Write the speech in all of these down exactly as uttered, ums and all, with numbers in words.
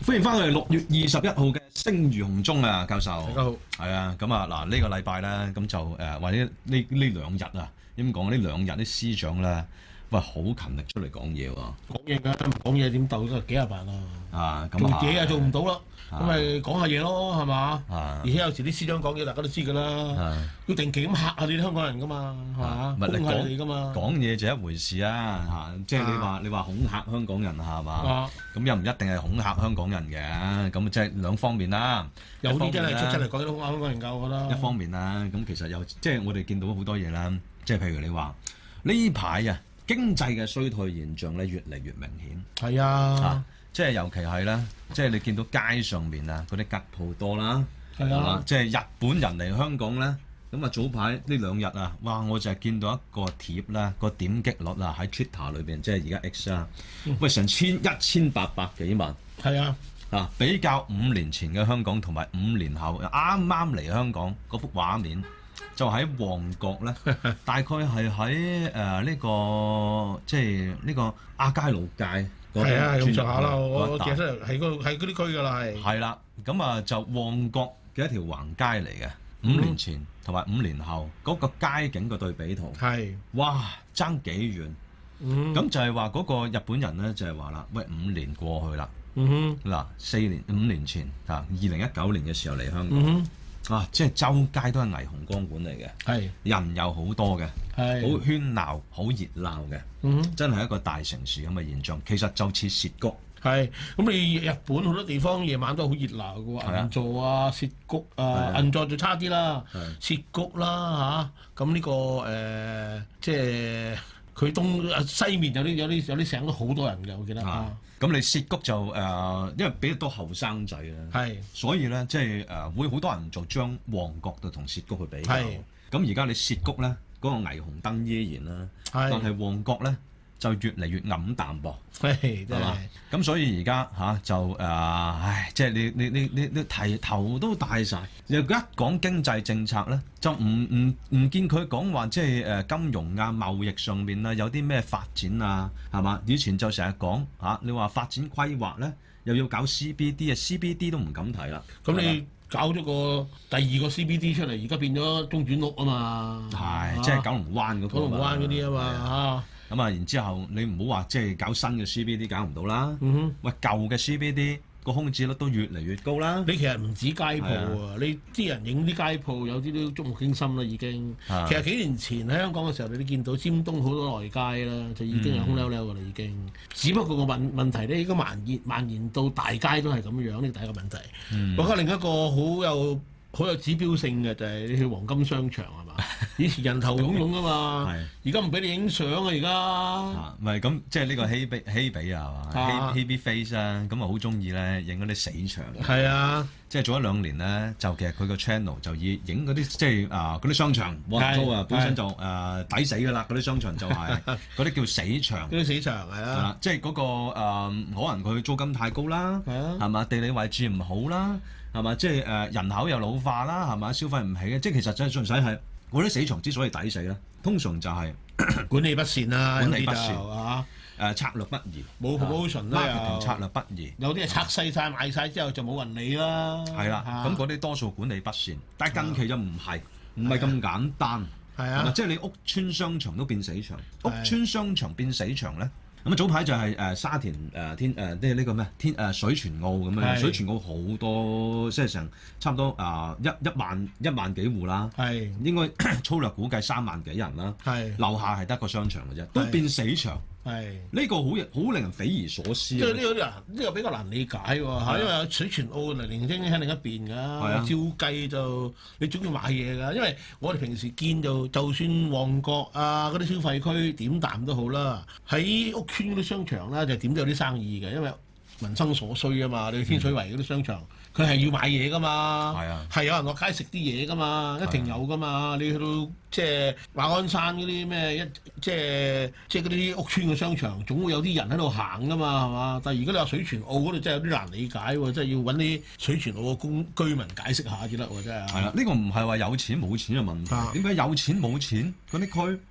歡迎翻去六月二十一號嘅聲如洪鐘啊，教授。 大家好。 係啊，咁啊嗱，呢個禮拜咧，咁就誒、呃、或者呢呢兩日啊，點講呢兩日啲司長咧，喂好勤力出嚟講嘢喎。 講嘢㗎，唔講嘢點鬥都幾廿萬啊！ 啊，咁做啊嘢啊做唔到啦， 啊咁咪講下嘢咯，係嘛？ 啊而且有時啲司長講嘢，大家都知㗎啦， 啊要定期咁嚇下你啲香港人㗎嘛，係嘛？ 咪你兇下講你㗎嘛。 講嘢就一回事啊，嚇、即係你話你話恐嚇香港人係嘛？ 啊， 咁又唔一定係恐嚇香港人嘅，咁即係兩方面啦。 有啲真係出一方面呢出嚟講啲兇嚇香港人㗎，我覺得。 一方面啦，咁其實有即係我哋見到好多嘢啦，即係譬如你話呢排啊經濟嘅衰退現象咧越嚟越明顯。 係啊， 啊，即係尤其係咧，即係你見到街上面啊嗰啲吉鋪多啦， 係啊嘛，即係日本人嚟香港咧，咁啊早排呢兩日啊，哇！我就係見到一個貼啦，個點擊率啊喺 Twitter 裏邊，即係而家 X 啊，喂成千一千八百幾萬係啊， 啊！比較五年前嘅香港同埋五年後啱啱嚟香港嗰幅畫面，就喺旺角咧，大概係喺誒呢個即係呢個亞皆老街。 係啊，咁上下啦，我我我記得出嚟係嗰係嗰啲區㗎啦，係。 係啦，咁啊就旺角嘅一條橫街嚟嘅， 嗯五年前同埋五年後嗰、個街景個對比圖， 係。 哇爭幾遠？ 嗯。 咁就係話嗰個日本人咧就係話啦，喂五年過去啦， 嗯哼。 嗱四年五年前啊，二零一九年嘅時候嚟香港， 嗯哼。 啊即係周街都係霓虹光管嚟嘅， 係。 人又好多嘅， 係。 好喧鬧，好熱鬧嘅， 嗯哼。 真係一個大城市咁嘅現象。其實就似涉谷。 係，咁你日本好多地方夜晚都好熱鬧嘅係啊喎，銀座啊、涉谷係啊啊，銀座就差啲啦係， 涉谷啦嚇，咁呢個誒，即係佢東啊西面有啲有啲有啲城都好多人嘅，我記得啊啊， 咁你涉谷就誒、呃，因為比較多後生仔啦， 係所以咧即係誒會好多人就將旺角度同涉谷去比較。 係咁而家你涉谷咧嗰、個霓虹燈依然啦，但係旺角咧就越嚟越暗淡噃， 係真係嘛係？ 咁所以而家嚇就誒、呃，唉，即係你你你你你提頭都大晒。又一講經濟政策咧，就唔唔唔見佢講話即係誒金融啊、貿易上面啊有啲咩發展啊，係嘛？以前就成日講嚇，你話發展規劃咧，又要搞 C B D 啊，C B D 都唔敢提啦。 咁你搞咗個第二個 C B D 出嚟，而家變咗中轉屋啊嘛， 係啊即係九龍灣嗰個九龍灣嗰啲啊嘛咁啊，然之後你唔好話即係搞新嘅 C B D 搞唔到啦嚇，。嗯哼。 喂，舊嘅 C B D 個空置率都越嚟越高啦。 你其實唔止街鋪係啊，你啲人影啲街鋪有啲都觸目驚心啦已經。 啊其實幾年前喺香港嘅時候，你都見到尖東好多內街啦，就已經係空溜溜㗎啦已經。只不過個問問題咧，應該蔓延蔓延到大街都係咁樣，呢個第一個問題。 嗯我覺得另一個好有好有指標性嘅就係你去黃金商場係嘛？以前人頭湧湧㗎嘛， 係而家唔俾你影相啊而家。 啊，唔係咁，即係呢個希比希比啊嘛， 啊希希比 face 啊，咁啊好中意咧影嗰啲死場。 係啊， 即係早一兩年咧，就其實佢個 channel 就以影嗰啲即係啊嗰啲商場冇人租啊， 係本身就誒抵死㗎啦，嗰啲商場就係嗰啲叫死場。 嗰啲死場係係啊， 啦，即係嗰個誒可能佢租金太高啦， 係啊係嘛？地理位置唔好啦，係嘛？即係誒人口又老化啦，係嘛？消費唔起嘅，即係其實真係盡使係嗰啲死場之所以抵死咧，通常就係管理不善啦， 管理不有啲就善啊。 誒策略不宜， 冇 promotion 啦 marketing 又策略不宜。 有啲係拆細晒賣晒之後就冇人理啦。 係啦， 啊咁嗰啲多數管理不善，但係近期就唔係，唔係咁簡單。 係啊， 即係你屋村商場都變死場，屋係村商場變死場咧。咁啊早排就係誒沙田誒天誒即係呢個咩天誒水泉澳咁樣， 係水泉澳好多即係成差唔多啊一一萬一萬幾戶啦， 係應該粗略估計三萬幾人啦。 係樓下係得個商場嘅啫，都變死場。 係。 呢個好好令人匪夷所思啊。 即係呢個難，呢個比較難理解喎係啊因為有水泉澳零零星喺另一邊㗎， 啊照計就你總要買嘢㗎，因為我哋平時見就就算旺角啊嗰啲消費區點淡都好啦，喺屋村嗰啲商場啦就點都有啲生意嘅，因為民生所需啊嘛，你天水圍嗰啲商場。佢係要買嘢㗎嘛， 係啊， 係有人落街食啲嘢㗎嘛，一定有㗎嘛。你去到即係馬鞍山嗰啲咩一即係即係嗰啲屋村嘅商場，總會有啲人喺度行㗎嘛，係嘛？但係如果你話水泉澳嗰度真係有啲難理解喎，真係要揾啲水泉澳嘅公居民解釋下至得喎，真係。 係啦，呢個唔係話有錢冇錢嘅問啊題，點解有錢冇錢嗰啲區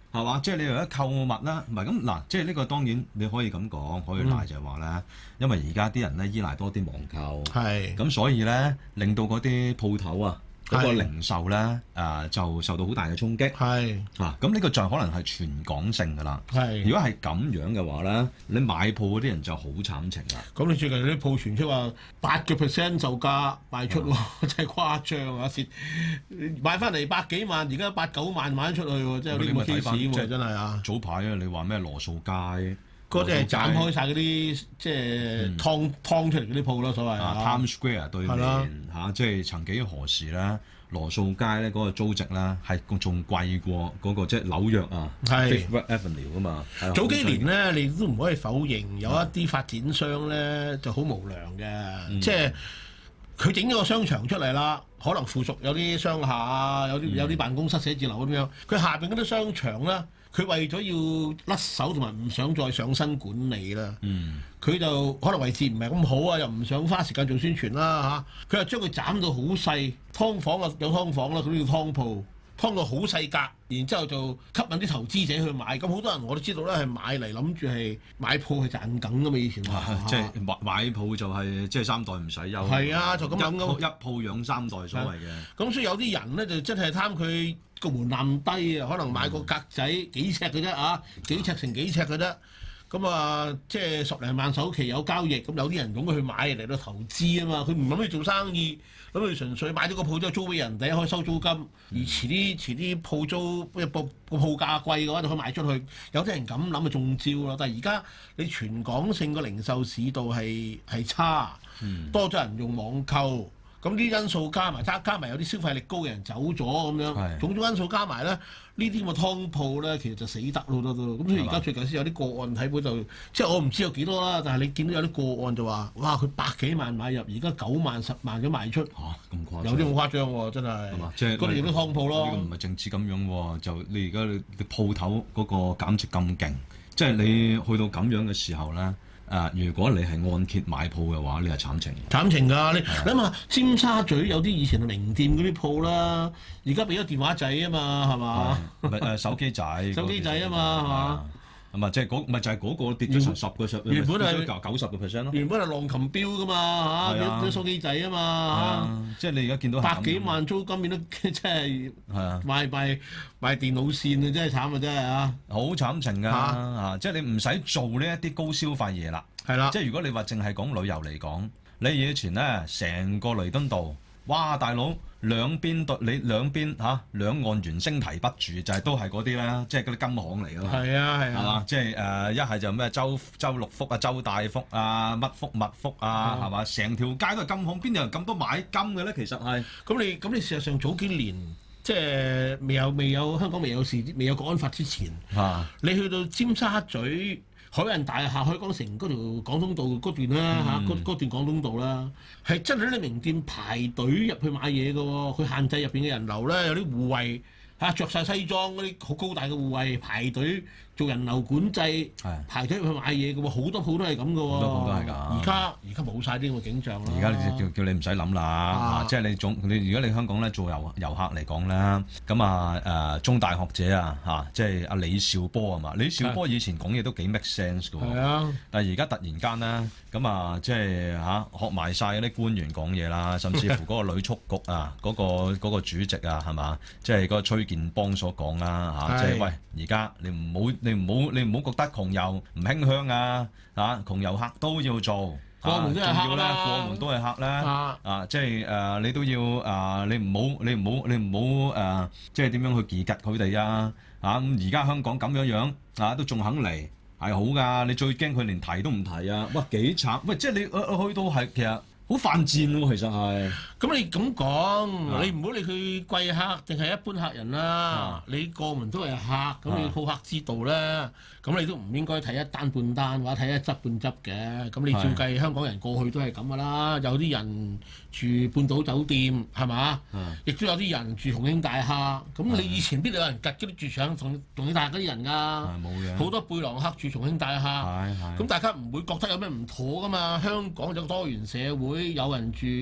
係嘛？即係你為咗購物啦，唔係咁嗱，即係呢個當然你可以咁講，可以賴就係話咧，因為而家啲人咧依賴多啲網購， 係咁所以咧令到嗰啲鋪頭啊嗰個係零售咧誒、呃、就受到好大嘅衝擊係啊！咁呢個就可能係全港性㗎啦。 係。 如果係咁樣嘅話咧，你買鋪嗰啲人就好慘情啦。 咁你最近有啲鋪傳出話八個 percent 售價賣出喎，真係誇張啊！蝕買翻嚟百幾萬，而家八九萬賣出去喎，真係有啲咁嘅 case 喎，真係啊！ 早排啊，你話咩羅素街嗰啲係斬開晒嗰羅素街啲即係劏劏出嚟嗰啲鋪啦，所謂啊啊。 Times Square 對面係啦嚇，即係曾幾何時咧，羅素街咧嗰個租值咧係仲貴過嗰個即係紐約啊係 Fifth Avenue 啊嘛。係啊早幾年咧，你都唔可以否認有一啲發展商咧就好無良嘅， 嗯即係佢整咗個商場出嚟啦，可能附屬有啲商廈啊，有啲有啲辦公室、寫字樓咁樣，佢下邊嗰啲商場咧，佢為咗要甩手同埋唔想再上身管理啦， 嗯佢就可能位置唔係咁好啊，又唔想花時間做宣傳啦嚇，佢就將佢斬到好細，劏房啊有劏房啦，佢都要劏鋪。劏到好細格，然之後就吸引啲投資者去買。咁好多人我都知道咧，係買嚟諗住係買鋪係賺緊噶嘛。以前話、 啊即係買買鋪就係即係三代唔使憂。 係啊，就咁諗一鋪一鋪養三代所謂嘅。 咁所以有啲人咧就真係貪佢個門檻低啊，可能買個格仔幾尺嘅啫啊，幾尺乘幾尺嘅啫。咁啊，即係十零萬首期有交易，咁有啲人咁去買嚟到投資啊嘛，佢唔諗去做生意，諗住純粹買咗個鋪之後租俾人哋，可以收租金，而遲啲遲啲鋪租個個鋪價貴嘅話，就可以賣出去。有啲人咁諗就中招咯。但係而家你全港性個零售市道係係差， 嗯多咗人用網購。咁啲因素加埋，加加埋有啲消費力高嘅人走咗咁樣， 係種種因素加埋咧，呢啲咁嘅湯鋪咧，其實就死得好多都。咁所以而家最近先有啲個案睇到就，即係我唔知有幾多啦，但係你見到有啲個案就話，哇！佢百幾萬買入，而家九萬、十萬咁賣出， 嚇咁誇張。 有啲好誇張喎，真係。 係嘛？即係嗰度亦都湯鋪咯。 呢個唔係淨止咁樣喎，就你而家你你鋪頭嗰個減值咁勁，即係你去到咁樣嘅時候咧。誒、呃，如果你係按揭買鋪嘅話，你係慘情。 慘情㗎！你諗下，尖沙咀有啲以前名店嗰啲鋪啦，而家俾咗電話仔啊嘛，係嘛？ 咪誒手機仔， 手機仔啊嘛，係嘛？ 咁啊，即係嗰咪就係嗰個跌咗成十個 percent， 原本係九十個 percent 咯。 原本係浪琴標㗎嘛嚇，啲啲手機仔啊嘛即係你而家見到百幾萬租金變到真係係啊， 賣賣賣電腦線啊，真係慘啊，真係啊！ 好慘情㗎嚇啊！即係你唔使做呢一啲高消費嘢啦。 係啦， 即係如果你話淨係講旅遊嚟講，你以前咧成個彌敦道，哇大佬兩邊對你兩邊嚇、啊、兩岸猿聲啼不住，就係、是、都係嗰啲啦，即係嗰啲金行嚟㗎嘛。 係啊係啊， 係嘛？即係誒一係就咩周周六福啊、周大福啊、乜福乜福啊，係嘛？成條街都係金行，邊有人咁多買金嘅咧？其實係咁你咁你事實上早幾年即係未有未有香港未有事未有國安法之前， 啊， 你去到尖沙咀海印大廈海港城嗰條廣東道嗰段啦嚇，嗰、嗰段廣東道啦，係真係啲名店排隊入去買嘢嘅喎，佢限制入邊嘅人流咧，有啲護衛嚇著晒西裝嗰啲好高大嘅護衛排隊做人流管制， 係排隊入去買嘢嘅喎，好多鋪都係咁嘅喎， 好多鋪都係㗎而家而家冇晒呢個景象啦。 而家叫叫你唔使諗啦， 啊啊即係你總你如果你香港咧做遊遊客嚟講咧，咁啊誒中大學者啊嚇，即係阿李兆波啊嘛，李兆波以前講嘢都幾 make sense 嘅喎， 係啊， 但係而家突然間咧，咁啊即係嚇學埋晒嗰啲官員講嘢啦，甚至乎嗰個旅促局啊，嗰、個嗰個主席啊係嘛，即係嗰個崔建邦所講啦嚇，即係喂而家你唔好你唔好你唔好覺得窮遊唔馨香啊嚇，窮遊客都要做。 過門都係客啦， 啊、過門都係客啦， 啊， 啊，即係誒、呃，你都要啊、呃，你唔好，你唔好，你唔好誒，即係點樣去忌吉佢哋啊？啊，咁而家香港咁樣樣啊，都仲肯嚟係好㗎，你最驚佢連提都唔提啊！哇，幾慘！喂，即係你去、呃、去到係其實好犯賤喎，其實係。 咁你咁講， 啊你唔好理佢貴客定係一般客人啦。 啊你過門都係客，咁你好客之道咧，咁你都唔應該睇一單半單或者睇一執半執嘅。咁你照計香港人過去都係咁噶啦，有啲人住半島酒店係嘛，亦都有啲人住同興大廈。咁你以前邊度有人趌嗰啲住上同同興大廈嗰啲人㗎？ 冇嘅。 好多背囊客住同興大廈。 係係。 咁大家唔會覺得有咩唔妥㗎嘛？香港有個多元社會，有人住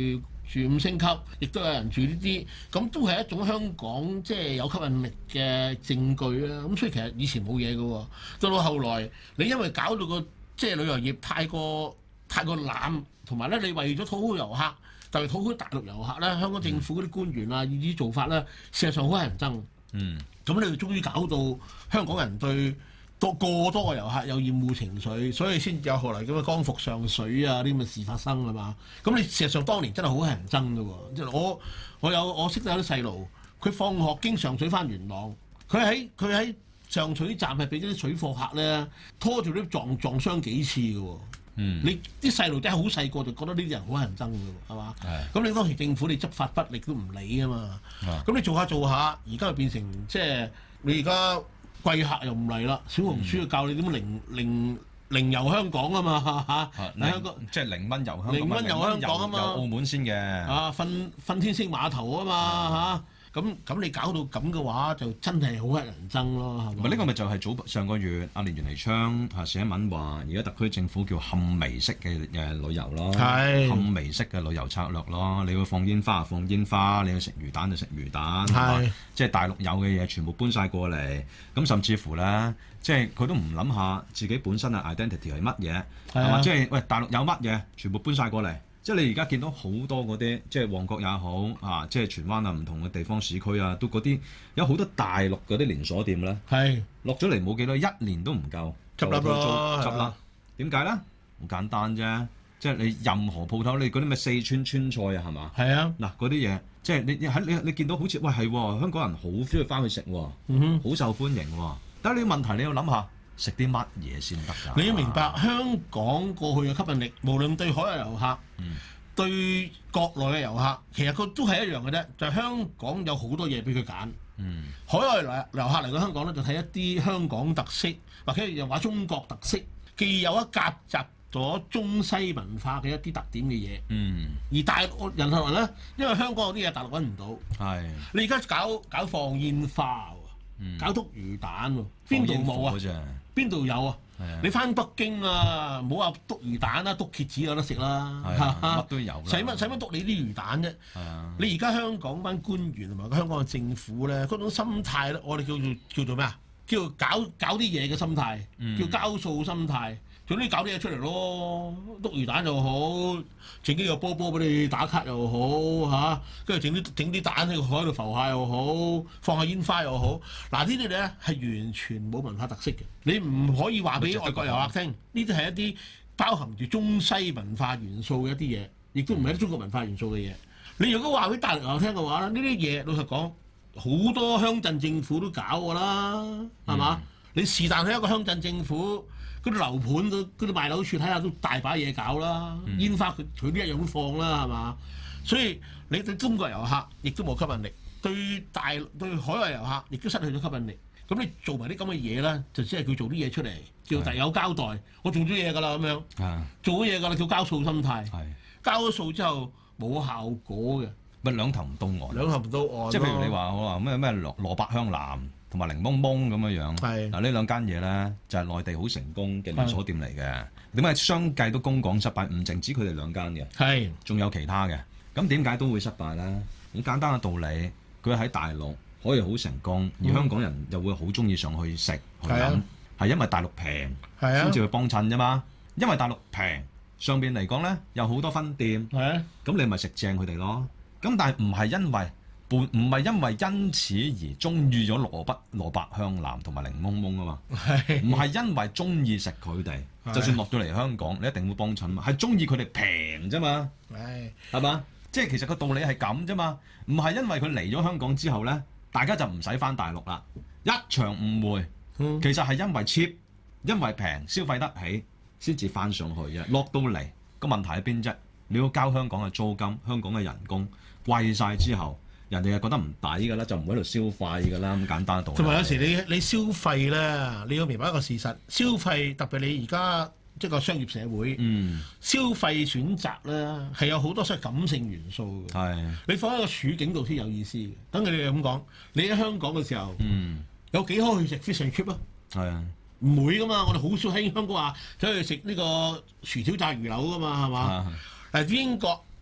住五星級，亦都有人住呢啲，咁都係一種香港即係有吸引力嘅證據啦。咁所以其實以前冇嘢嘅喎，到到後來你因為搞到個即係旅遊業太過太過濫，同埋咧你為咗討好遊客，特別討好大陸遊客咧，香港政府嗰啲官員啊，呢啲做法咧，事實上好乞人憎。 嗯， 咁你哋終於搞到香港人對多過多個遊客有厭惡情緒，所以先有後來咁嘅光復上水啊啲咁嘅事發生啊嘛。咁你事實上當年真係好乞人憎㗎喎，即係我我有我識得有啲細路，佢放學經上水翻元朗，佢喺佢喺上水站係俾啲水貨客咧拖住啲撞撞傷幾次㗎喎。 嗯， 你啲細路仔好細個就覺得呢啲人好乞人憎㗎喎，係嘛？咁你當時政府你執法不力都唔理啊嘛。咁你做下做下，而家就變成即係你而家貴客又唔嚟啦，小紅書就教你點樣零零零遊香港啊嘛嚇，喺香港即係零蚊遊香港， 零蚊遊香港啊嘛， 遊澳門先嘅。 啊，瞓瞓天星碼頭啊嘛嚇。咁咁你搞到咁嘅話，就真係好乞人憎咯，係嘛？ 咪呢個咪就係早上個月阿連袁彌昌嚇寫文話，而家特區政府叫冚微式嘅誒旅遊咯， 係冚微式嘅旅遊策略咯。你要放煙花就放煙花，你要食魚蛋就食魚蛋，係即係大陸有嘅嘢全部搬晒過嚟。咁甚至乎咧，即係佢都唔諗下自己本身嘅 identity 係乜嘢，係嘛？即係喂大陸有乜嘢，全部搬晒過嚟。即係你而家見到好多嗰啲，即係旺角也好啊，即係荃灣啊，唔同嘅地方市區啊，都嗰啲有好多大陸嗰啲連鎖店咧，係落咗嚟冇幾多，一年都唔夠執笠咯， 執笠。點解咧？好簡單啫，即係你任何鋪頭，你嗰啲咩四川川菜啊，係嘛？係啊。嗱嗰啲嘢，即係你你喺你你見到好似喂係香港人好中意翻去食喎，嗯哼，好受歡迎喎。但係你問題你要諗下。食啲乜嘢先得㗎？ 你要明白香港過去嘅吸引力，無論對海外遊客、嗯、對國內嘅遊客，其實佢都係一樣嘅啫。就係、是、香港有好多嘢俾佢揀。嗯、海外遊遊客嚟到香港咧，就睇一啲香港特色，或者又話中國特色，既有一夾雜咗中西文化嘅一啲特點嘅嘢。嗯、而大陸人嚟咧，因為香港有啲嘢大陸揾唔到。係是。你而家搞搞放煙花喎，嗯、搞篤魚蛋喎，邊度冇啊？邊度有啊？啊你翻北京啊，唔好話篤魚蛋啦，篤蝎子有得食啦，乜、啊、都有。使乜使乜篤你啲魚蛋啫？啊、你而家香港班官員同埋香港嘅政府咧，嗰種心態咧，我哋叫做叫做咩啊？叫做搞搞啲嘢嘅心態，嗯、叫交數心態。總之搞啲嘢出嚟咯，篤魚蛋又好，整幾個波波俾你打卡又好嚇，跟住整啲整啲蛋喺個海度浮下又好，放下煙花又好。嗱呢啲咧係完全冇文化特色嘅，你唔可以話俾外國遊客聽，呢啲係一啲包含住中西文化元素嘅一啲嘢，亦都唔係啲中國文化元素嘅嘢。你如果話俾大陸遊客聽嘅話咧，呢啲嘢老實講，好多鄉鎮政府都搞㗎啦，係嘛？嗯、你是但係一個鄉鎮政府。嗰啲樓盤都嗰啲賣樓處睇下都大把嘢搞啦，嗯、煙花佢佢啲一樣都放啦，係嘛？所以你對中國遊客亦都冇吸引力，對大對海外遊客亦都失去咗吸引力。咁你做埋啲咁嘅嘢咧，就只係佢做啲嘢出嚟，叫大有交代。是我做咗嘢㗎啦，咁樣，是做咗嘢㗎啦，叫交數心態。是交咗數之後冇效果嘅， 咪兩頭唔到岸。兩頭唔到岸。即係譬如你話我話咩咩蘿蘿蔔香藍。同埋檸檬檬咁樣樣，嗱呢是兩間嘢咧就係、是、內地好成功嘅連鎖店嚟嘅。點解相繼都公港失敗？唔淨止佢哋兩間嘅，係仲是有其他嘅。咁點解都會失敗咧？好簡單嘅道理，佢喺大陸可以好成功，而香港人又會好中意上去食去飲，係、啊、因為大陸平先至去幫襯啫嘛。因為大陸平，上邊嚟講咧有好多分店，咁、啊、你咪食正佢哋咯。咁但係唔係因為。唔唔係因為因此而中意咗蘿蔔蘿蔔香藍同埋檸檬檬啊嘛，唔係因為中意食佢哋，就算落咗嚟香港，你一定會幫襯嘛，係中意佢哋平啫嘛，係嘛？即係其實個道理係咁啫嘛，唔係因為佢嚟咗香港之後咧，大家就唔使返大陸啦，一場誤會，其實係因為 cheap，因為平消費得起先至返上去嘅，落到嚟個問題喺邊啫？你要交香港嘅租金、香港嘅人工貴晒之後。人哋係覺得唔抵㗎啦，就唔會喺度消費㗎啦，咁簡單道理。同埋有時你你消費咧，你要明白一個事實，消費特別你而家即係個商業社會，嗯、消費選擇咧係有好多所謂感性元素嘅。係是你放喺個處境度先有意思嘅。等佢哋咁講，你喺香港嘅時候，嗯、有幾可去食 fish and chip 啊？係啊，唔會㗎嘛，我哋好少喺香港話走去食呢個薯條炸魚柳㗎嘛，係嘛？誒、啊、英國。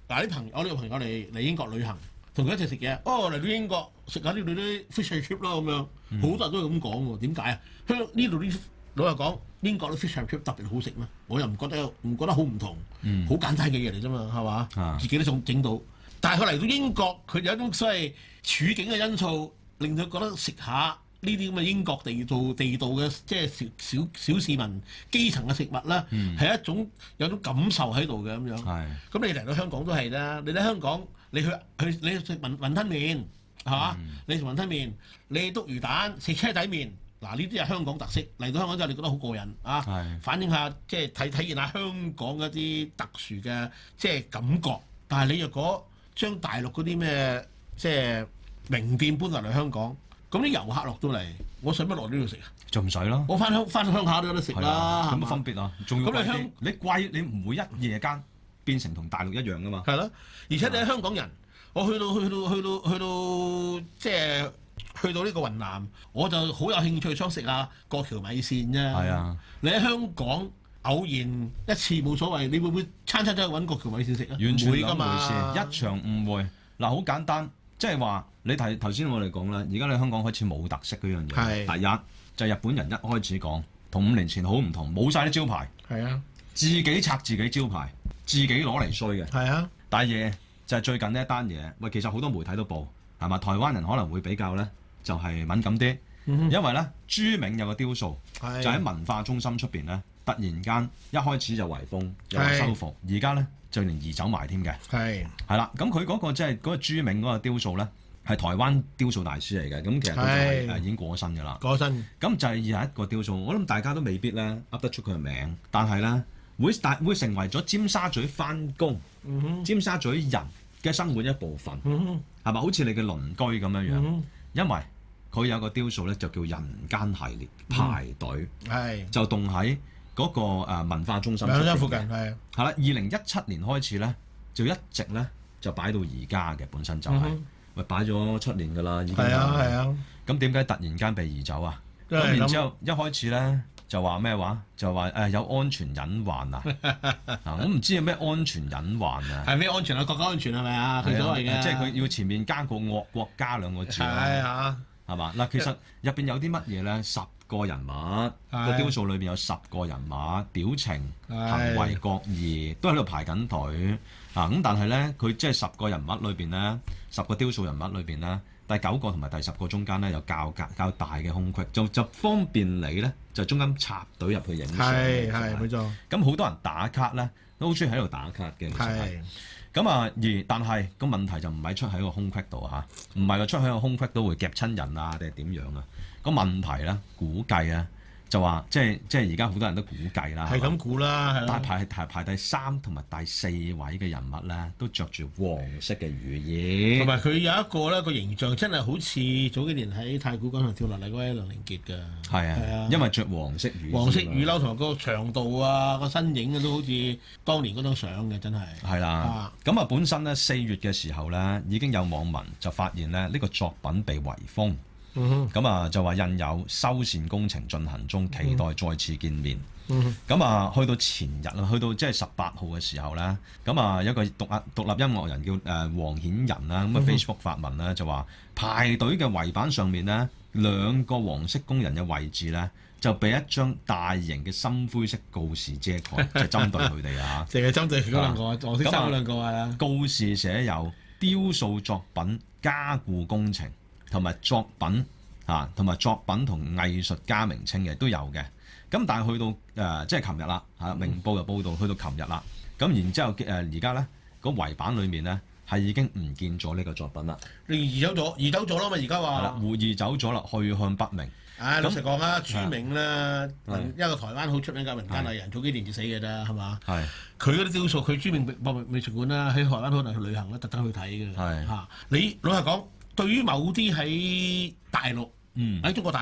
嗱啲朋友，我呢個朋友嚟嚟英國旅行，同佢一齊食嘢，哦嚟到英國食下呢度啲 fish and chip 啦咁樣，好、 嗯、 多人都係咁講喎。點解啊？香呢度啲老實講，英國啲 fish and chip 特別好食咩？我又唔覺得，唔覺得好唔同，好、嗯、簡單嘅嘢嚟啫嘛，係嘛？啊、自己都仲整到。但係佢嚟到英國，佢有一種所謂處境嘅因素，令佢覺得食下呢啲咁嘅英國地道地道嘅即係小小小市民基層嘅食物啦，係、嗯、一種有種感受喺度嘅咁樣。咁你嚟到香港都係啦，你喺香港你去去你食雲雲吞麵係嘛？嗯、你食雲吞麵，你篤魚蛋，食車底麵，嗱呢啲係香港特色。嚟到香港之後，你覺得好過癮啊！反映下即係體體現下香港一啲特殊嘅即係感覺。但係你若果將大陸嗰啲咩即係名店搬落嚟香港，咁啲遊客落到嚟，我使乜落呢度食啊？就唔使咯。我翻鄉翻鄉下都有得食啦。有乜分別啊？仲要貴啲。咁你香你貴，你唔會一夜間變成同大陸一樣噶嘛？係咯。而且你係香港人，我去到去到去到去到即係去到呢個雲南，我就好有興趣想食下過橋米線啫。係啊。你喺香港偶然一次冇所謂，你會唔會餐餐都去揾過橋米線食啊？完全兩回事，一場誤會。嗱，好簡單，即係話你睇頭先我哋講啦，而家你香港開始冇特色嗰樣嘢。第一就係、日本人一開始講，同五年前好唔同，冇晒啲招牌。係啊，自己拆自己招牌，自己攞嚟衰嘅。係啊，第二嘢就係最近呢一單嘢，喂，其實好多媒體都報，係嘛？台灣人可能會比較咧，就係、是、敏感啲、嗯，因為咧朱銘有個雕塑，就喺文化中心出邊咧。突然間一開始就圍封又話修復，而家咧就連移走埋添嘅。係係啦，咁佢嗰個即係嗰個朱銘嗰個雕塑咧，係台灣雕塑大師嚟嘅。咁其實佢就係誒已經過咗身㗎啦。過身。咁就係有一個雕塑，我諗大家都未必咧噏得出佢嘅名，但係咧會大會成為咗尖沙咀翻工、嗯、尖沙咀人嘅生活一部分，係、嗯、咪？好似你嘅鄰居咁樣樣、嗯，因為佢有個雕塑咧就叫人間系列排隊，係、嗯、就動喺嗰個誒文化中心附近係係啦，二零一七年開始咧，就一直咧就擺到而家嘅，本身就係、是，喂擺咗七年㗎啦，已經係啊係啊。咁點解突然間被移走啊？咁然之後一開始咧就話咩話？就話誒、呃、有安全隱患啊！啊我唔知有咩安全隱患啊？係咩安全啊？國家安全係咪啊？佢所謂嘅，即係佢要前面加個惡國家兩個字啊？係啊，係嘛嗱？其實入邊有啲乜嘢咧？十個人物，個雕塑裏邊有十個人物，表情行為各異，都喺度排緊隊啊！咁但係咧，佢即係十個人物裏邊咧，十個雕塑人物裏邊咧，第九個同埋第十個中間咧有較較較大嘅空隙，就就方便你咧，就中間插隊入去影相。係係冇錯。咁好多人打卡咧，都好中意喺度打卡嘅。係。咁啊，而但係個問題就唔係出喺個空隙度嚇，唔係話出喺個空隙都會夾親人啊，定係點樣啊？個問題咧，估計啊，就話即係即係而家好多人都估計啦，係咁估啦，但係排排排第三同埋第四位嘅人物咧，都着住黃色嘅雨衣，同埋佢有一個咧個形象真係好似早幾年喺太古廣場跳落嚟嗰位梁凌傑㗎，係啊，啊，因為着黃色雨黃色雨褸同埋個長度啊個身影啊都好似當年嗰張相嘅，真係係啦。咁啊，本身咧四月嘅時候咧已經有網民就發現咧呢個作品被圍封。咁、嗯、啊就話印有修繕工程進行中，期待再次見面。咁、嗯、啊去到前日啊，去到即係十八號嘅時候咧，咁啊有一個獨立獨立音樂人叫誒黃顯仁啦，咁啊 Facebook 發文咧就話排隊嘅圍板上面咧兩個黃色工人嘅位置咧就被一張大型嘅深灰色告示遮蓋，就針對佢哋啊！淨係針對嗰兩個，黃色衫嗰兩個啊！告示寫有雕塑作品加固工程。同埋作品啊，同埋作品同藝術家名稱嘅都有嘅。咁但係去到誒、呃、即係琴日啦嚇，明報嘅報導去到琴日啦。咁然之後誒而家咧個圍板裏面咧係已經唔見咗呢個作品啦。你移走咗，移走咗啦嘛？而家話係啦，移走咗啦，去向不明。唉，老實講啊，朱銘咧，一個台灣好出名嘅民間藝人，早幾年就死嘅啦，係嘛？係。佢嗰啲雕塑，佢朱銘博物美術館啦，喺台灣好多人去旅行咧，特登去睇嘅。係嚇，你老實講。對於某啲喺大陸，喺、嗯、中國大陸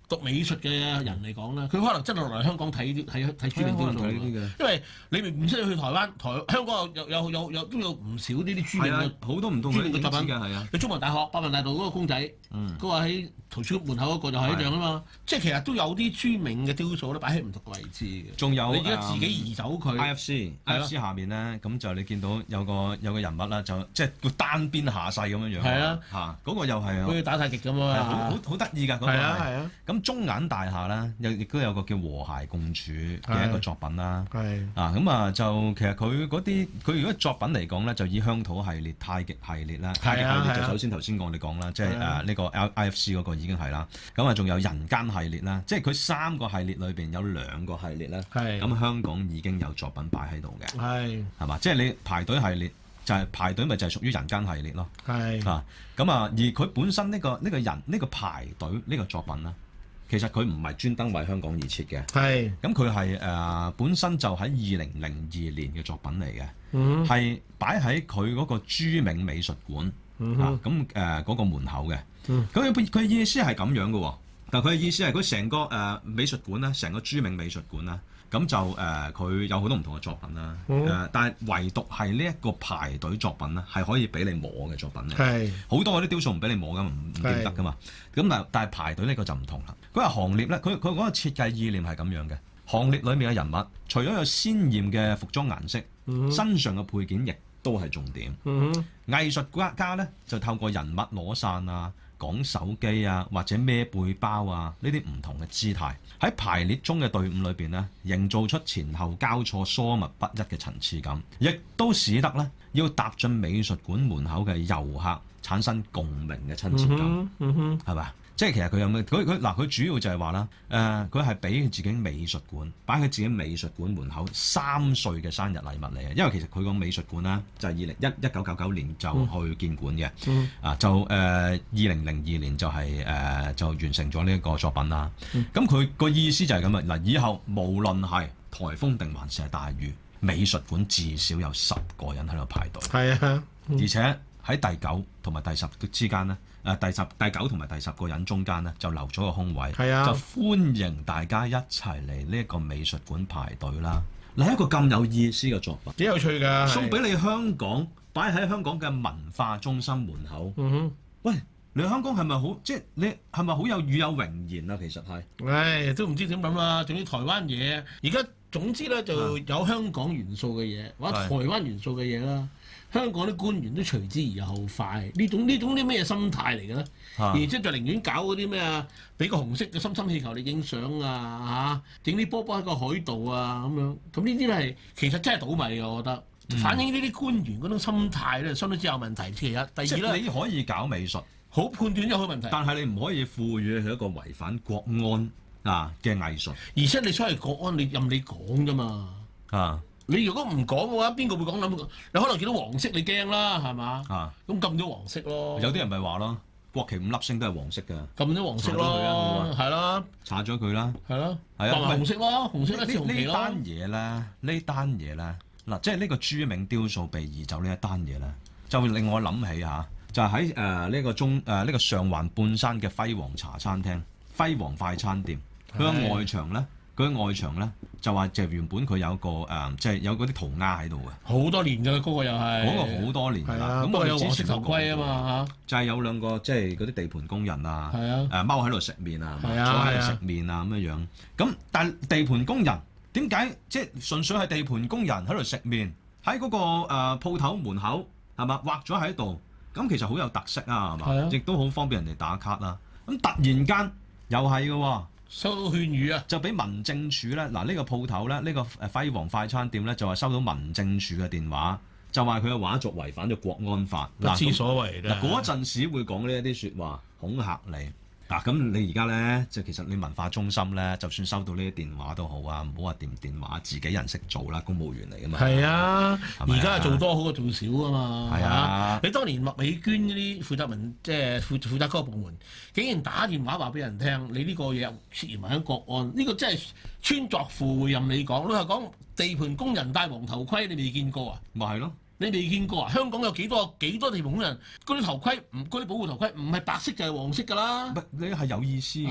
讀美術嘅人嚟講咧，佢可能真係落嚟香港睇啲睇睇朱銘雕塑睇呢啲嘅。 因為你明唔識去台灣，台香港有有有有都有唔少呢啲朱銘嘅好多唔同朱嘅銘嘅作品嘅係啊。 你中文大學百萬大道嗰個公仔， 嗯， 嗰個喺圖書館門口嗰個就係一樣啊嘛。即係其實都有啲朱銘嘅雕塑咧，擺喺唔同嘅位置嘅。 仲有你而家自己移走佢。 I F C，I F C 下面咧，咁就你見到有個有個人物啦，就即係個單邊下世咁樣樣。 係啊， 嚇嗰個又係好似打太極咁啊！ 好好好得意㗎嗰個係啊係啊。 咁中眼大廈咧，又亦都有個叫和諧共處嘅一個作品啦。 係啊，咁啊就其實佢嗰啲佢如果作品嚟講咧，就以鄉土系列、太極系列啦。太極系列就首先頭先我哋講啦，即係誒呢個 I F C 嗰個已經係啦。咁啊仲有人間系列啦，即係佢三個系列裏邊有兩個系列咧。 係。 咁香港已經有作品擺喺度嘅。 係。 係嘛？即係你排隊系列就係、是、排隊，咪就係屬於人間系列咯。 係。 啊，咁啊，而佢本身呢、呢個呢、呢個人呢、呢個排隊呢個作品啦，其實佢唔係專登為香港而設嘅。 係。 咁佢係誒本身就喺二零零二年嘅作品嚟嘅，係、嗯、擺喺佢嗰個朱銘美術館、嗯、啊，咁誒嗰個門口嘅。咁佢佢意思係咁樣嘅喎，但佢嘅意思係佢成個誒、呃、美術館咧，成個朱銘美術館啦。咁就誒，佢、呃、有好多唔同嘅作品啦。誒、嗯呃，但係唯獨係呢一個排隊作品咧，係可以俾你摸嘅作品嚟。係好多嗰啲雕塑唔俾你摸噶，唔唔見得噶嘛。咁但但係排隊呢個就唔同啦。佢話行列咧，佢佢嗰個設計意念係咁樣嘅。行列裏面嘅人物，除咗有鮮豔嘅服裝顏色，嗯、身上嘅配件亦都係重點。嗯、藝術家家咧就透過人物攞傘啊、講手機啊，或者孭背包啊，呢啲唔同嘅姿態喺排列中嘅隊伍裏邊咧，營造出前後交錯、疏密不一嘅層次感，亦都使得咧要踏進美術館門口嘅遊客產生共鳴嘅親切感，係嘛、嗯嗯？即係其實佢有咩？佢佢嗱，佢主要就係話啦，誒，佢係俾佢自己美術館擺喺自己美術館門口三歲嘅生日禮物嚟嘅，因為其實佢個美術館咧就係二零一一九九九年就去建館嘅，嗯、啊就誒二零零二年就係、是、誒、呃、就完成咗呢一個作品啦。咁佢個意思就係咁啊！嗱，以後無論係颱風定還是係大雨，美術館至少有十個人喺度排隊，係啊，嗯、而且喺第九同埋第十之間咧。誒第十、第九同埋第十個人中間咧，就留咗個空位，啊、就歡迎大家一齊嚟呢一個美術館排隊啦。嗱，一個咁有意思嘅作品， 幾有趣㗎， 送俾你香港，擺喺香港嘅文化中心門口。嗯哼，喂，你香港係咪好？即係你係咪好有與有榮焉啊？其實係， 唉，都唔知點諗啦。總之台灣嘢，而家總之咧就有香港元素嘅嘢，或者台灣元素嘅嘢啦。香港啲官員都隨之而後快，呢種呢種啲咩心態嚟嘅咧？啊、然之後就寧願搞嗰啲咩啊，俾個紅色嘅深深氣球你影相啊，嚇，整啲波波喺個海度啊咁樣，咁呢啲咧係其實真係倒米嘅，我覺得。嗯、反映呢啲官員嗰種心態咧，相當之有問題。其一，第二咧， 你可以搞美術， 好判斷有佢問題， 但係你唔可以賦予佢一個違反國安啊嘅藝術。 而且你所謂國安，你任你講啫嘛。啊！你如果唔講嘅話，邊個會講諗？你可能見到黃色，你驚啦，係嘛？啊！咁撳咗黃色咯。有啲人咪話咯，國旗五粒星都係黃色嘅。 撳咗黃色咯，係啦。 查咗佢啦。 係咯。係啊。紅色咯，紅色一支紅旗咯。呢單嘢咧， 呢單嘢咧，嗱，即係呢個朱銘雕塑被移走呢一單嘢咧，就會令我諗起嚇，就係喺誒呢個中誒呢、呃呢個上環半山嘅輝煌茶餐廳、輝煌快餐店，佢個外牆咧。佢外牆咧就話就原本佢有個誒，即、呃、係、就是、有嗰啲塗鴉喺度嘅， 好多年㗎嗰、那個又係，嗰個好多年㗎啦。咁我有黃色頭盔啊嘛， 就係有兩個即係嗰啲地盤工人啊，誒踎喺度食麵啊，坐喺度食麵啊咁樣樣。咁但係地盤工人點解即係純粹係地盤工人喺度食麵，喺嗰、那個誒鋪頭門口係嘛畫咗喺度，咁其實好有特色啊係嘛，亦都好方便人哋打卡啦。咁突然間又係嘅喎。 收到勸喻啊， 就俾民政處咧，嗱、這、呢個鋪頭咧，呢、這個誒輝煌快餐店咧，就話收到民政處嘅電話，就話佢嘅畫作違反咗國安法， 不知所謂啦。 嗱嗰陣時會講呢一啲説話恐嚇你。嗱咁、啊、你而家咧，即係其實你文化中心咧，就算收到呢啲電話都好啊，唔好話電電話，自己人識做啦，公務員嚟噶嘛。係啊，而家係做多好過做少啊嘛。係啊， 啊你當年麥美娟嗰啲負責文，即係負負責嗰個部門，竟然打電話話俾人聽，你呢個嘢涉嫌違反國安，呢、呢個真係穿鑿附會任你講。老實講，地盤工人戴黃頭盔，你未見過啊？ 咪係咯。 你未見過啊？香港有幾多幾多地盤工人嗰啲頭盔唔嗰啲保護頭盔唔係白色就係黃色㗎啦。 唔，你係有意思㗎。 係咯，